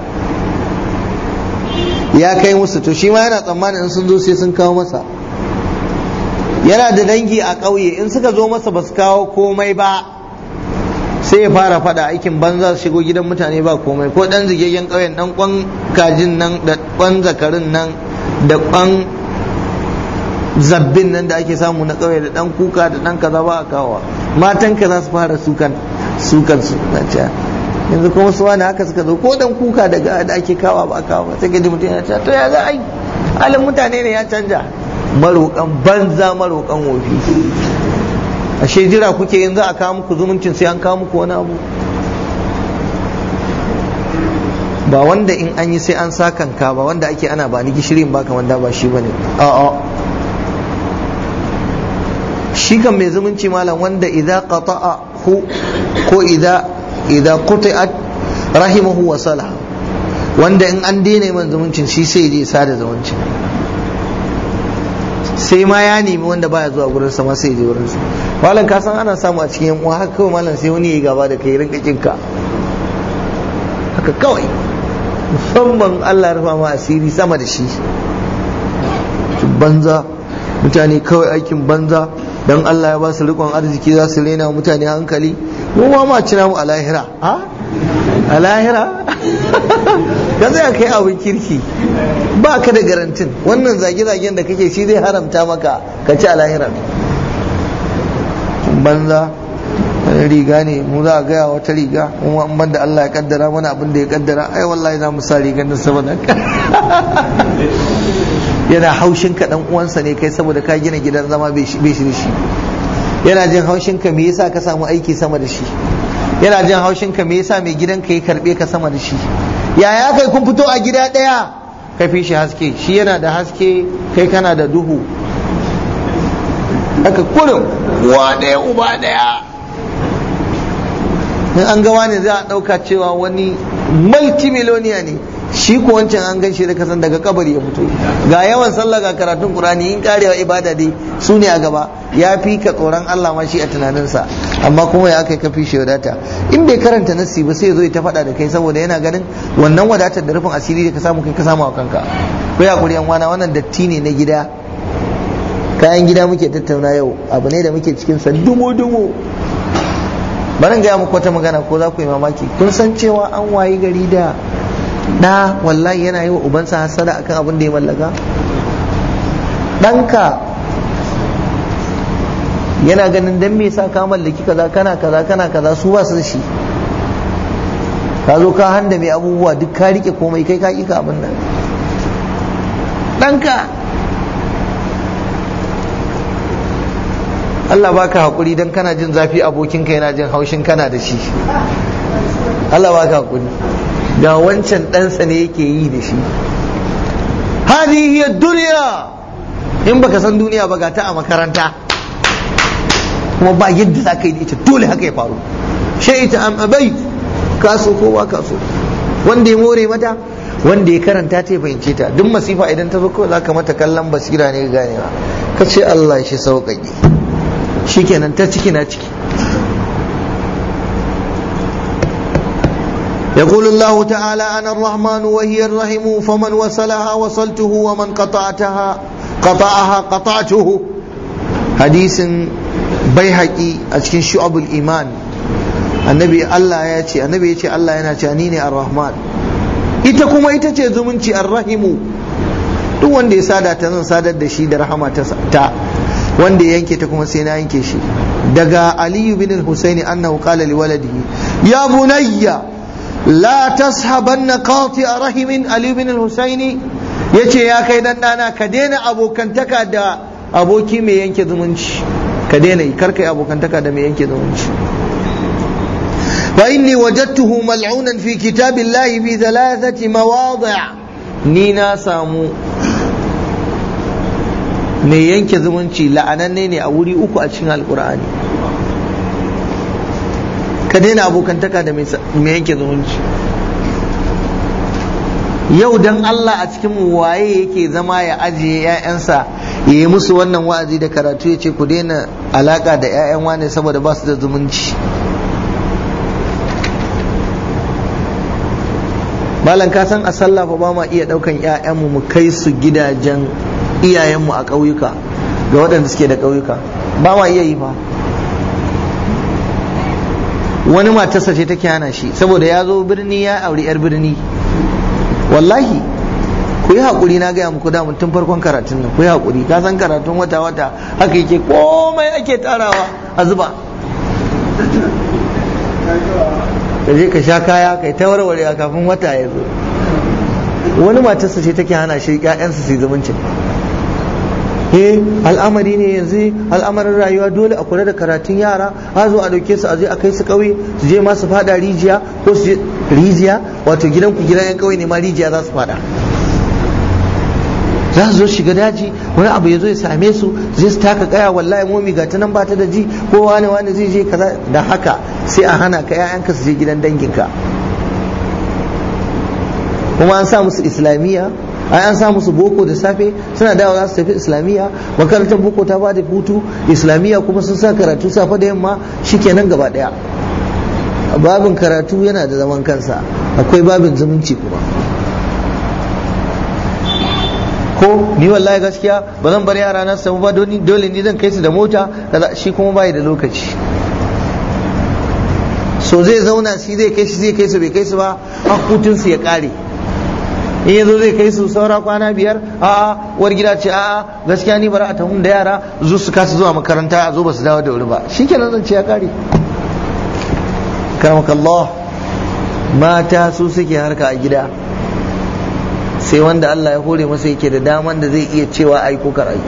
ya kai musu, to shi ma yana tsammanin in sun zo sai sun kawo masa. Yana da dangi a ƙauye, in suka zo masa ba su kawo komai ba sai ya fara fada aikin banza, su shigo gidan mutane ba komai, ko dan zigegen ƙauyen dan kwan kajin nan da kwan zakarin nan da kwan zabbin nan da ake samu na ƙauye da dan kuka da dan kaza ba a kawo. Matan ka za su fara sukan sukan su na ce yanzu kuma su wani haka suka zo, ko dan kuka daga da ake kawo ba a kawo ba, sai gaji mutum ya ce to ya za a yi, halin mutane ne ya canja. Maroƙan banza, maroƙan wofi. Ashe jira kuke yin za a kawo muku zumuncin sai an kawo muku wani abu? Ba wanda in an yi sai an sakanka ba, wanda ake ana ba ni gishirin ba kamar da ba shi bane. A'a, shi kan mai zumunci malam wanda idza qata'ahu ko idza idza quti'at rahimahu wa salaha, wanda in an daina man zumuncin shi sai je sada zumuncin, sai ma ya nemi wanda baya zuwa gurin sa ma sai je gurin sa. Malam ka san ana samu a cikin yan uwa haka kawai, malam sai wani yayi gaba da kai rinka kinka haka kawai, musamman Allah ya rufa ma asiri sama da shi. Banza mutane kawai, aikin banza. Dan Allah ya ba su rikon arziki za su rena mutane hankali, mu ma ma cina mu a lahira. Ha? A lahira? Ka zai kai abin kirki, ba ka da garantin wannan zage-zagen da kake shi zai haramta maka ka ci a lahira. Banza riga ne mu za a gaya wata riga kuma an banda Allah ya kaddara mana abin da ya kaddara ai wallahi za mu sa rigar nan saboda yana haushin ka dan uwansa ne kai saboda ka gina gidan zama bai shi da shi, yana jin haushin ka me yasa ka samu aiki sama da shi, yana jin haushin ka me yasa mai gidan ka ya karbe ka sama da shi, yaya kai kun fito a gida daya ka fi shi haske, shi yana da haske kai kana da duhu, haka kurin wa daya uba daya. in an ga wani za a ɗauka cewa wani multimiloniya ne, shi ko wancan an gan shi da kasan daga kabari ya fito, ga yawan sallah ga karatun qur'ani in karewa ibada dai su ne a gaba, ya fi ka tsoron Allah ma shi a tunaninsa, amma kuma ya kai kafi shi wadata. In bai karanta nassi ba sai ya zo ya ta faɗa da kai saboda yana ganin wannan wadatar da rufin asiri da ka samu kai ka samu a kanka. Ko ya kuri yan wana, wannan datti ne na gida, kayan gida muke tattauna yau, abu ne da muke cikin sa dumo dumo. Bari gaya muku wata magana ko za ku yi mamaki. Kun san cewa an wayi gari da ɗa wallahi yana yi wa ubansa hasada akan abin da ya mallaka? Ɗanka yana ganin dan me yasa ka mallaki kaza kana kaza kana kaza su ba su da shi, ka zo ka handa mai abubuwa duk ka rike komai kai ka kika abin nan. Ɗanka Allah baka hakuri dan kana jin zafi abokinka yana jin haushin kana da shi, Allah baka hakuri da wancan ɗansa ne yake yi da shi. Hadihi hiya duniya, in baka san duniya ba ga ta a makaranta kuma ba yadda za ka yi da ita, dole haka ya faru. Shaita am abai, kaso ko ba kaso, wanda ya more mata, wanda ya karanta ta ya fahimce ta. Duk masifa idan ta zo kawai za ka mata kallon basira ne ga ganewa, ka ce Allah shi sauƙaƙe, shikenan ta ciki na ciki. يقول الله تعالى أنا الرحمن وهي الرحيم فمن وصلها وصلته ومن قطعتها قطعها قطعته. حديث بيهقي أشكن شعب الإيمان. النبي الله يأتي النبي يأتي الله ينأتي أنيني الرحمن. ita kuma ita ce zumunci arrahimu, duk wanda ya sada ta zan sadar da shi da rahama ta, wanda ya yanke ta kuma sai na yanke shi. Daga Aliyu bin al-Husaini annahu qala li waladihi ya bunayya la tashabanna qati'a rahimin. Aliyu bin al-Husaini yace ya kai dan dana ka daina abokantaka da aboki mai yanke zumunci, ka daina yi, karkai abokantaka da mai yanke zumunci. fa inni wajadtuhu mal'unan fi kitabillahi fi thalathati mawadi', ni na samu mai yanke zumunci la'ananne ne a wuri uku a cikin alkur'ani. Ka daina abokantaka da mai yanke zumunci. Yau dan Allah a cikin waye yake zama ya ajiye 'ya'yansa ya yi musu wannan wa'azi da karatu ya ce ku daina alaka da 'ya'yan wane saboda ba su da zumunci? Malam ka san a sallah fa ba ma iya daukan 'ya'yanmu mu kai su gidajen iyayenmu a ƙauyuka ga waɗanda suke da ƙauyuka, ba ma iya yi fa. Wani matarsa ce take hana shi saboda ya zo birni ya auri 'yar birni. Wallahi ku yi haƙuri, na gaya muku da tun farkon karatun nan, ku yi haƙuri, ka san karatun wata wata haka yake, komai ake tarawa a zuba, ka je ka sha kaya kai ta warware kafin wata ya zo. Wani matarsa ce take hana shi 'ya'yansa su zumuncin. eh al'amari ne yanzu, al'amarin rayuwa, dole a kula da karatun yara, a zo a dauke su a je a kai su kauye su je ma su fada rijiya, ko su je rijiya, wato gidan ku gidan yan kauye ne ma rijiya za su fada, za su zo shiga daji, wani abu ya zo ya same su zai su taka kaya, wallahi momi ga ta nan ba ta da ji, ko wani wani zai je kaza, da haka sai a hana ka 'ya'yanka su je gidan danginka. kuma an sa musu islamiyya, ai an sa musu boko da safe, suna dawo za su tafi islamiyya, makarantar boko ta bada hutu, islamiyya kuma sun sa karatu safe da yamma, shikenan gaba daya. Babin karatu yana da zaman kansa, akwai babin zumunci kuma. Ko ni wallahi gaskiya ba zan bar yara na samu ba, dole ni zan kai su da mota kaza, shi kuma bai da lokaci, so zai zauna shi zai kai shi zai kai su bai kai su ba har hutun su ya kare. In yazo zai kai su saura kwana biyar, a'a uwar gida ce a'a gaskiya ni bara a tahun da yara zo su kasa zuwa makaranta, a zo ba su dawo da wuri ba, shikenan zan ce ya kare. karmakallah, mata su suke harka a gida, sai wanda Allah ya hore masa yake da daman da zai iya cewa ai ko kar ai.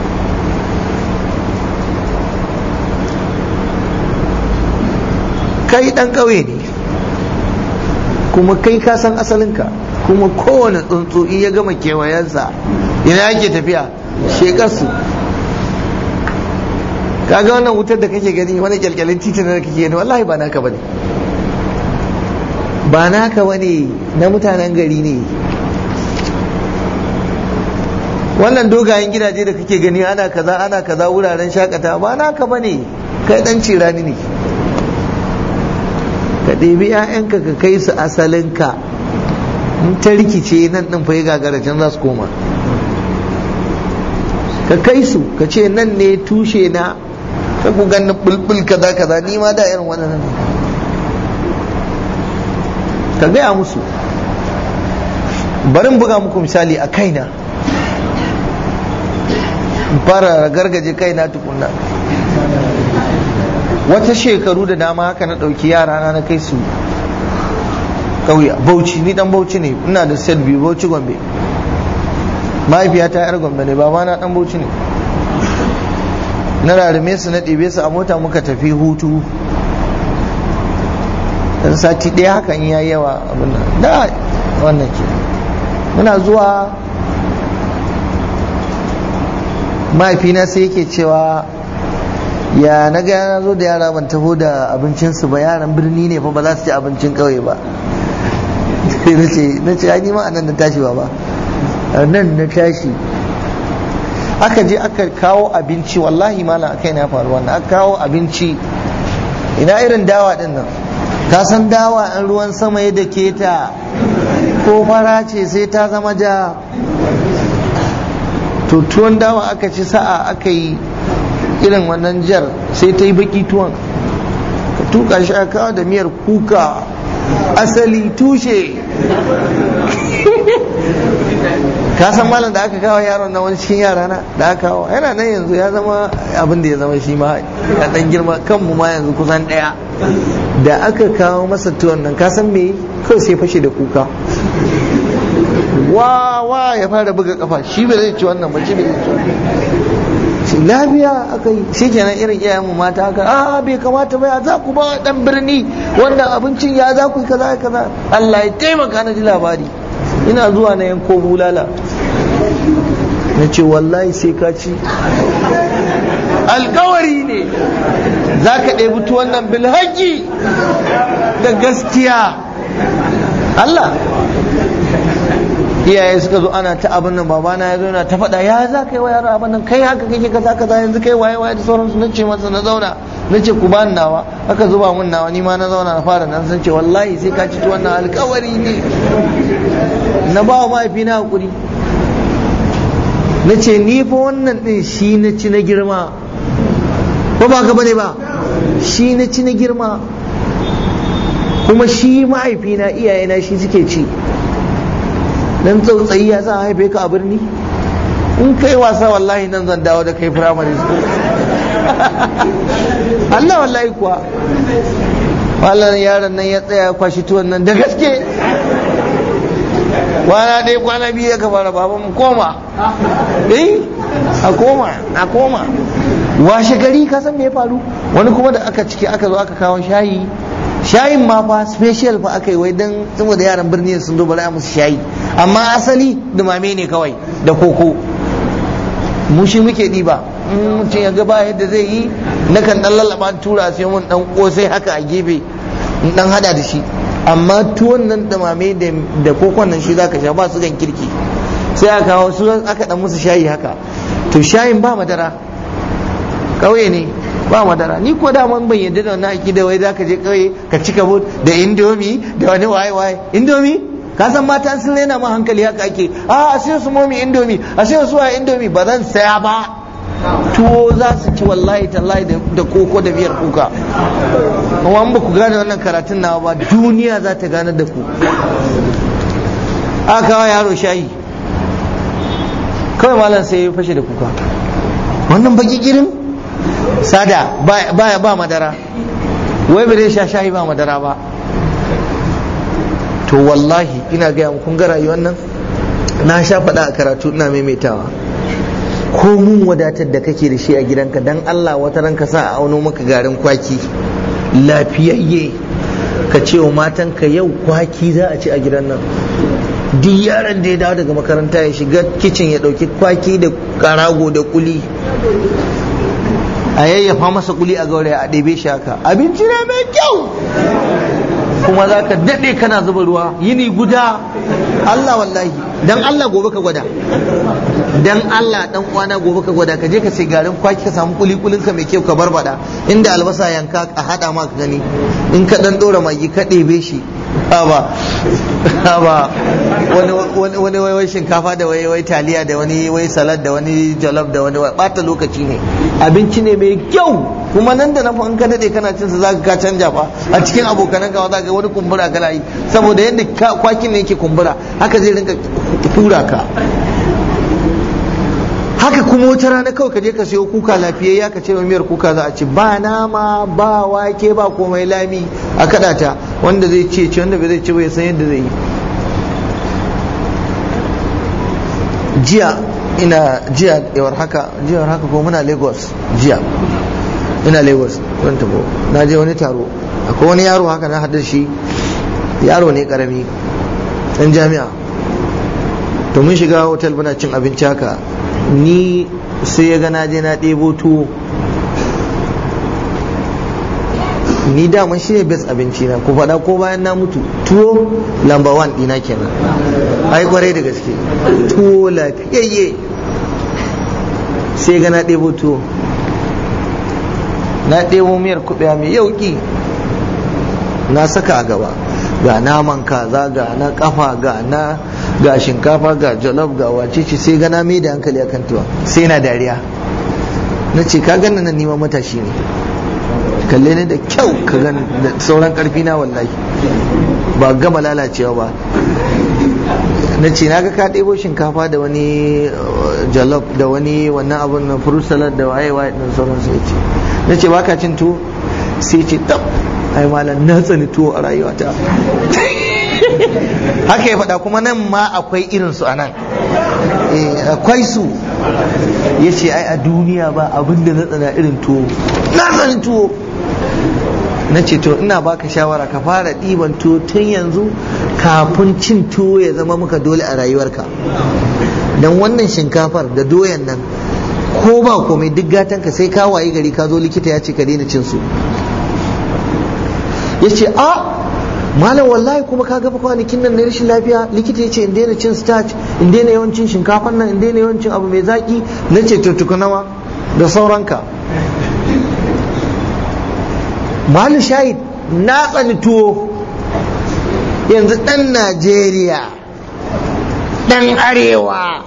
Kai dan ƙauye ne kuma kai ka san asalinka, kuma kowane tsuntsu in ya gama kewayensa ina yake tafiya shekarsu. Kaga wannan wutar da kake gani, wani kyalkyalin titin da kake gani, wallahi ba naka bane, ba naka bane, na mutanen gari ne. Wannan dogayen gidaje da kake gani ana kaza ana kaza wuraren shakata ba naka bane, kai dan cirani ne. Ka ɗebi 'ya'yanka ka kai su asalinka, in ta rikice nan ɗin fa ya gagara can za su koma. Ka kai su ka ce nan ne tushe na, ka ku ganin bulbul kaza kaza, ni ma da irin wannan ne. Ka gaya musu. Bari buga muku misali a kaina, fara gargaje kaina tukunna. Wata shekaru da dama haka na ɗauki yara na na kai su ƙauye Bauchi, ni dan Bauchi ne, ina da set biyu, Bauchi Gombe. Mahaifiyata yar Gombe ne, babana dan Bauchi ne. Na rarrame su na ɗebe su a mota muka tafi hutu dan sati ɗaya haka in yayi yawa abin nan da wannan ke. Muna zuwa mahaifina sai yake cewa ya na ga na zo da yara ban taho da abincinsu ba, yaran birni ne fa ba za su ci abincin ƙauye ba. na ce ai ni ma anan na tashi ba ba nan na tashi. Aka je aka kawo abinci, wallahi malam akai na faru wannan, aka kawo abinci ina irin dawa din nan, ka san dawa an ruwan sama ya dake ta ko fara ce sai ta zama ja. To tuwon dawa aka ci sa'a aka yi irin wannan jar sai ta yi baki tuwon, ka tuka shi aka kawo da miyar kuka asali tushe. Ka san malam da aka kawo yaron na wani cikin yara na da aka kawo yana nan yanzu ya zama abin da ya zama shi ma ya dan girma, kanmu ma yanzu kusan daya. Da aka kawo masa tuwon nan ka san me kawai sai fashe da kuka, wa wa ya fara buga kafa, shi bai zai ci wannan ba, shi bai ci lafiya aka yi. Shi kenan irin iyayen mu mata haka, a bai kamata ba, ya za ku ba dan birni wannan abincin, ya za ku yi kaza kaza. Allah ya taimaka na ji labari, ina zuwa na yanko bulala na ce wallahi sai ka ci, alkawari ne za ka ɗebi tuwon nan bilhaji da gaskiya. Allah, iyaye suka zo ana ta abin nan, babana ya zo yana ta faɗa, ya za ka yi wa yara abin nan, kai haka kake kaza kaza, yanzu kai waye waye da sauransu. Na ce masa na zauna, na ce ku ba ni nawa, aka zuba mun nawa, ni ma na zauna na fara nan, sun ce wallahi sai ka ci wannan alkawari ne. Na ba wa mahaifina hakuri, na ce ni fa wannan din shi na ci na girma, ko ba ka bane ba, shi na ci na girma, kuma shi mahaifina iyayena shi suke ci. Dan tsautsayi ya sa haife ka a birni, in kai wasa wallahi nan zan dawo da kai primary school. Allah wallahi kuwa, wallahi yaron nan ya tsaya kwashi tuwon nan da gaske. Kwana ɗaya kwana biyu ya fara, baba mu koma, eh a koma a koma. Washe gari ka san me ya faru, wani kuma da aka ciki aka zo aka kawo shayi, shayin ma fa special fa aka yi wai dan saboda yaran birni sun zo bari a musu shayi, amma asali dumame ne kawai da koko. Mu shi muke ɗiba, in mutum ya ga ba yadda zai yi, na kan dan lallaba tura sai mun dan kosai haka a gefe in dan hada da shi, amma tuwon nan dumame da kokon nan shi zaka sha, ba su gan kirki. Sai aka kawo su aka dan musu shayi haka, to shayin ba madara, kauye ne ba madara. Ni ko da man ban yadda da wannan akida wai zaka je kauye ka cika bot da indomi da wani waye waye. Indomi ka san mata sun rena ma hankali, haka ake, a a sai su momi indomi, a sai su waye indomi. Ba zan saya ba, tuwo za su ci wallahi tallahi da koko da biyar kuka. Kuma an ba ku gane wannan karatun nawa ba, duniya za ta gane da ku. Aka kawo yaro shayi, kawai malam sai ya fashe da kuka, wannan baki girin sada ba ba madara. wai ba zai sha shayi ba madara ba. To wallahi ina gaya kun ga rayuwar nan, na sha faɗa a karatu ina maimaitawa, ko mun wadatar da kake da shi a gidanka dan Allah wata ranka sa a auno maka garin kwaki lafiyayye ka ce wa matanka yau kwaki za a ci a gidan nan. Duk yaron da ya dawo daga makaranta ya shiga kicin ya ɗauki kwaki da karago da kuli, a yayyafa masa kuli a gauraya a ɗebe shi haka, abinci ne mai kyau, kuma za ka daɗe kana zuba ruwa yini guda. Allah wallahi, dan Allah gobe ka gwada, dan Allah dan kwana gobe ka gwada, ka je ka sai garin kwaki ka samu kuli kulin ka mai kyau ka barbada, inda albasa yanka a hada ma ka gani, in ka dan dora magi ka ɗebe shi, ba ba wani wani wani wai shinkafa da wai wai taliya da wani wai salad da wani jollof da wani bata lokaci ne. Abinci ne mai kyau, kuma nan da nan fa in ka dade kana cin sa zaka ka canja fa a cikin abokanan ka zaka ga wani kumbura kana yi, saboda yadda kwakin ne yake kumbura haka zai rinka tura ka. Haka kuma wata rana kawai ka je ka siyo kuka lafiyayya ka ce miyar kuka za a ci, ba nama ba wake ba komai lami a kada ta, wanda zai ce ce wanda bai zai ci ba ya san yadda zai yi. Jiya ina jiya yawar haka jiyar haka ko muna Lagos, jiya ina Lagos wani tabo na je wani taro, akwai wani yaro haka na haɗa shi, yaro ne karami ɗan jami'a. To mun shiga hotel muna cin abinci haka, ni sai ya ga na je na ɗebo tuwo, ni daman shi ne best abinci na, ku faɗa ko bayan na mutu tuwo lamba one ɗina kenan, ai kwarai da gaske tuwo lafiyayye. Sai ga na ɗebo tuwo, na ɗebo miyar kuɓewa mai yauƙi na saka a gaba, ga naman kaza ga na kafa ga na ga shinkafa ga jollof ga wacece, sai gana mai da hankali akan tuwa, sai na dariya na ce ka gani nan nima matashi ne, kalle ne da kyau ka gani da sauran karfi na wallahi ba gama lalacewa ba. Na ce naga ka ɗebo shinkafa da wani jollof da wani wannan abun na fruit salad da waye waye din sauran su yace. Na ce baka cin tuwo? Sai ce tab ai malam na tsani tuwo a rayuwata. Haka ya faɗa, kuma nan ma akwai irin su anan, akwai su. Ya ce ai a duniya ba abin da na tsana irin tuwo, na tsani tuwo. Na ce to ina baka shawara ka fara ɗiban tuwo tun yanzu kafin cin tuwo ya zama maka dole a rayuwarka. Dan wannan shinkafar da doyan nan ko ba komai duk gatanka sai ka wayi gari ka zo likita ya ce ka daina cin su. Ya ce a malam wallahi kuma ka gaba kwanakin nan na rashin lafiya, likita ya ce in daina cin starch, in daina yawancin shinkafan nan, in daina yawancin abu mai zaki. Na ce to tukunawa da sauranka. Malam shahid na tsani tuwo. Yanzu dan Najeriya dan arewa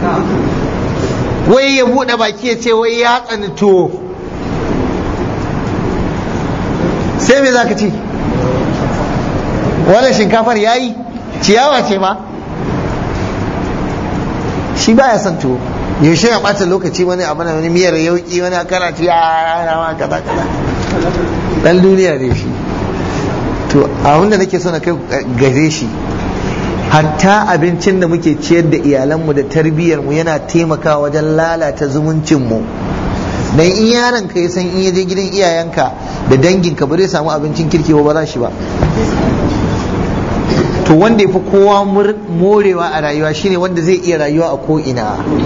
wai ya bude baki ya ce wai ya tsani tuwo, sai me zaka ci? Wannan shinkafar yayi ciyawa ce ba, shi baya son tuwo. Yaushe ya ɓata lokaci wani abu na wani miyar yauki wani karatu ya kaza kaza, dan duniya ne shi. To abinda nake so na kai gare shi, hatta abincin da muke ciyar da iyalanmu da tarbiyyar mu yana taimakawa wajen lalata zumuncin mu. Dan in yaron ka ya san in ya je gidan iyayenka da danginka ba zai samu abincin kirki ba, ba za shi ba. To wanda ya fi kowa morewa a rayuwa shine wanda zai iya rayuwa a ko'ina.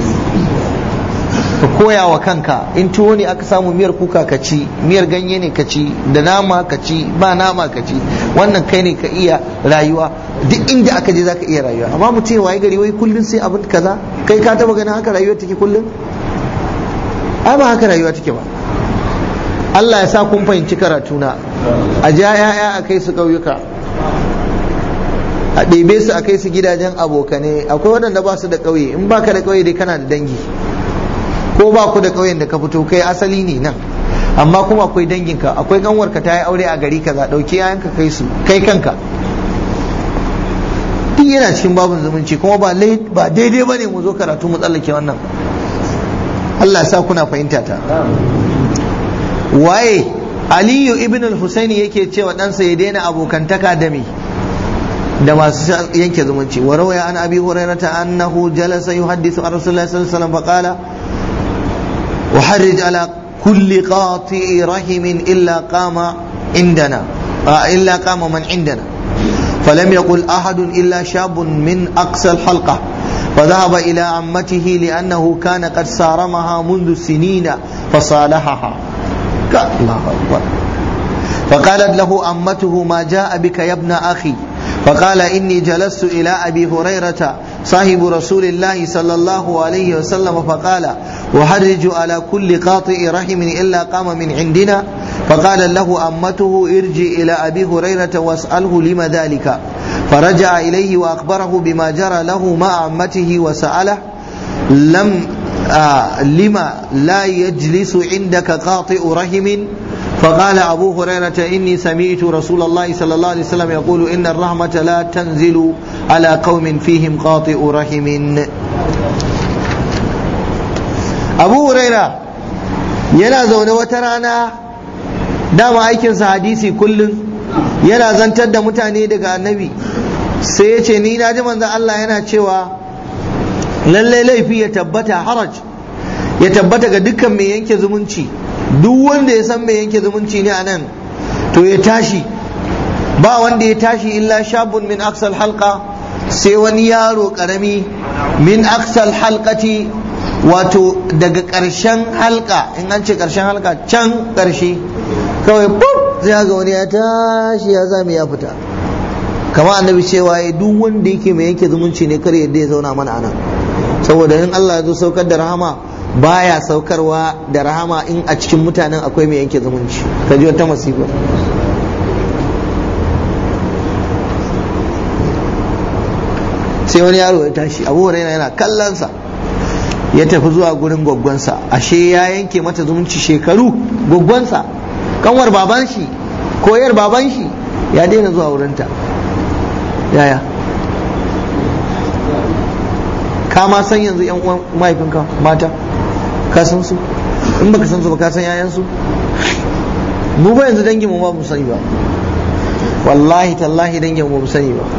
Ka koya wa kanka, in tuwo ne aka samu miyar kuka ka ci, miyar ganye ne ka ci, da nama ka ci, ba nama ka ci, wannan kai ne ka iya rayuwa. Duk inda aka je zaka iya rayuwa. Amma mutum ya waye gari wai kullum sai abin kaza, kai ka taba ganin haka rayuwar take kullum? Ai ba haka rayuwa take ba. Allah ya sa kun fahimci karatuna. A ja 'ya'ya a kai su ƙauyuka, a ɗebe su a kai su gidajen abokane. Akwai waɗanda ba su da ƙauye, in baka da ƙauye dai kana da dangi, ko ba ku da ƙauyen da ka fito kai asali ne nan, amma kuma akwai danginka, akwai ganwarka ta yi aure a gari kaza, ɗauki yayanka kai su, kai kanka. Duk yana cikin babin zumunci, kuma ba daidai ba ne mu zo karatu mu tsallake wannan. Allah sa kuna fahimta ta. Waye Aliyu ibn al-Husaini yake cewa ɗansa ya daina abokantaka da me da masu yanke zumunci. Wa rawaya an abi hurairata annahu jalasa yuhaddithu an rasulillahi sallallahu alaihi wasallam faqala uharrij ala kulli qati'i rahimin illa qama indana illa qama man indana فلم يقل أحد إلا شاب من أقصى الحلقة فذهب إلى عمته لأنه كان قد صارمها منذ سنين فصالحها الله أكبر فقالت له عمته ما جاء بك يا ابن أخي فقال إني جلست إلى أبي هريرة صاحب رسول الله صلى الله عليه وسلم فقال وحرج على كل قاطع رحم إلا قام من عندنا فقال له عمته ارجع إلى أبي هريرة واسأله لما ذلك فرجع إليه وأخبره بما جرى له مع عمته وسأله لم آه لما لا يجلس عندك قاطع رحم فقال أبو هريرة إني سمعت رسول الله صلى الله عليه وسلم يقول إن الرحمة لا تنزل على قوم فيهم قاطع رحم. أبو هريرة yana zaune wata rana, dama aikinsa hadisi kullum yana zantar da mutane daga annabi, sai ya ce ni na ji manzon Allah yana cewa lallai laifi ya tabbata, haraj ya tabbata ga dukkan mai yanke zumunci. Duk wanda ya san mai yanke zumunci ne a nan to ya tashi, ba wanda ya tashi illa shabun min aksal halqa, sai wani yaro karami min aksal halqati, wato daga ƙarshen halka. In an ce ƙarshen halka can ƙarshe kawai bub zai ga wani ya tashi ya zame ya fita. Kama annabi cewa ya duk wanda yake mai yanke zumunci ne kar yadda ya zauna mana anan, saboda in Allah ya zo saukar da rahama baya saukarwa da rahama in a cikin mutanen akwai mai yanke zumunci. Ka ji wata masifa. Sai wani yaro ya tashi, Abu Hurairah yana kallonsa, ya tafi zuwa gurin gwaggwansa, ashe ya yanke mata zumunci shekaru. Gwaggwansa kanwar baban shi ko yar baban shi ya daina zuwa wurinta. Yaya ka ma san yanzu yan uwan mahaifinka mata ka san su? In baka san su ba ka san yayan su? Mu ba yanzu dangin mu ba mu sani ba, wallahi tallahi dangin mu ba mu sani ba.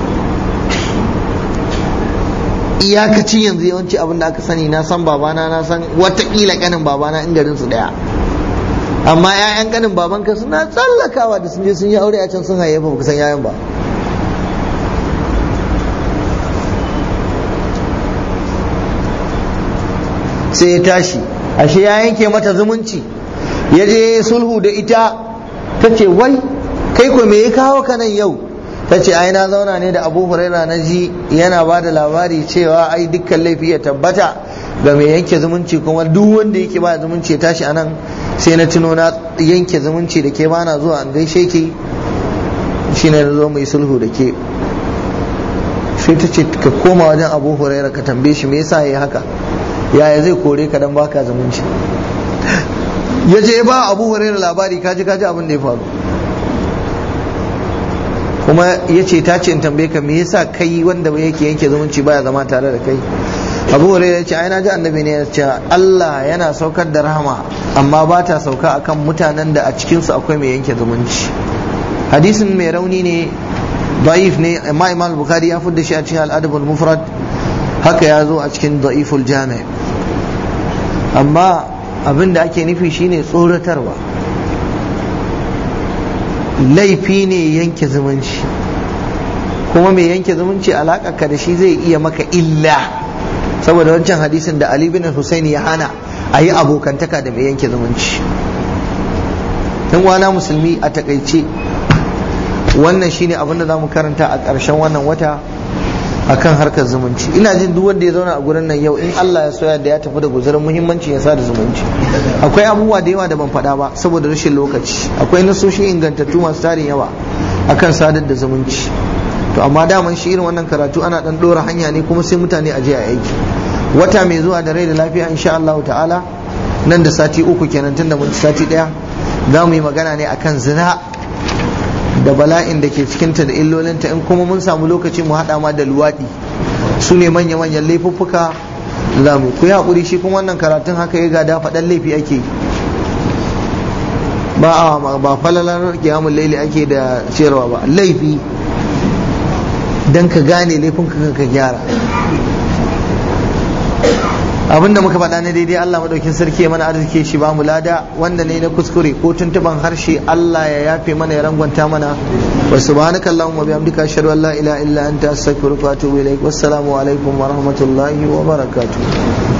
Iyakacin yanzu yawanci abin da aka sani, na san babana, na san watakila kanin babana in garin su daya, amma ƴaƴan kanin babanka suna tsallakawa da sun je sun yi aure a can sun hayyafa baka san yayan ba. Sai ya tashi, ashe ya yanke mata zumunci, ya je sulhu da ita. Ta ce wai kai ko me ya kawo ka nan yau? Ta ce ai na zauna ne da Abu Huraira, na ji yana ba da labari cewa ai dukkan laifi ya tabbata ga mai yanke zumunci, kuma duk wanda yake ba zumunci ya tashi anan. Sai na tuno na yanke zumunci da ke, bana zuwa an gaishe ki, shine na zo mai sulhu da ke. Sai ta ce ka koma wajen Abu Huraira ka tambaye shi me yasa yayi haka, yaya zai kore ka dan baka zumunci. Ya je ba Abu Huraira labari, kaji kaji abin da ya faru. Kuma ya ce ta ce in tambaye ka me yasa kai wanda yake yanke zumunci baya zama tare da kai. Abu Hurairah ya ce ai na ji annabi ne ya ce Allah yana saukar da rahama amma ba ta sauka akan mutanen da a cikin su akwai mai yanke zumunci. Hadisin mai rauni ne, da'if ne, amma Imam Bukhari ya fudda shi a cikin al-Adab al-Mufrad, haka ya zo a cikin Da'iful Jami'. Amma abin da ake nufi shine tsoratarwa. Laifi ne yanke zumunci, kuma mai yanke zumunci alaƙarka da shi zai iya maka illa, saboda wancan hadisin da Ali bin Husaini ya hana a yi abokantaka da mai yanke zumunci. Dan wana musulmi, a takaice wannan shine abin da zamu karanta a ƙarshen wannan wata akan harkar zumunci. Ina jin duk wanda ya zauna a gurin nan yau, in Allah ya so ya da ya tafi da guzurin muhimmanci ya sa da zumunci. Akwai abubuwa da yawa da ban faɗa ba saboda rashin lokaci, akwai nasoshi ingantattu masu tarin yawa akan sadar da zumunci. To amma daman shi irin wannan karatu ana dan dora hanya ne, kuma sai mutane a je a aiki. Wata mai zuwa da rai da lafiya insha Allah ta'ala, nan da sati uku kenan, tunda mun sati daya, za mu yi magana ne akan zina da bala'in da ke cikinta da illolinta. In kuma mun samu lokaci mu haɗa ma da luwaɗi, su ne manya-manyan laifuffuka za mu. Ku yi haƙuri, shi kuma wannan karatun haka ya gada faɗan laifi ake yi. ba a ba falalar qiyamul layli ake da ciyarwa ba, laifi dan ka gane laifin ka ka gyara. abinda muka faɗa na daidai Allah madaukin sarki ya mana arziki shi ba mu lada, wanda ne na kuskure ko tuntuban harshe Allah ya yafe mana ya rangwanta mana. wa subhanaka allahumma bihamdika ashhadu an la ilaha illa anta astaghfiruka wa atubu ilaik. wassalamu alaikum wa rahmatullahi wa barakatuh.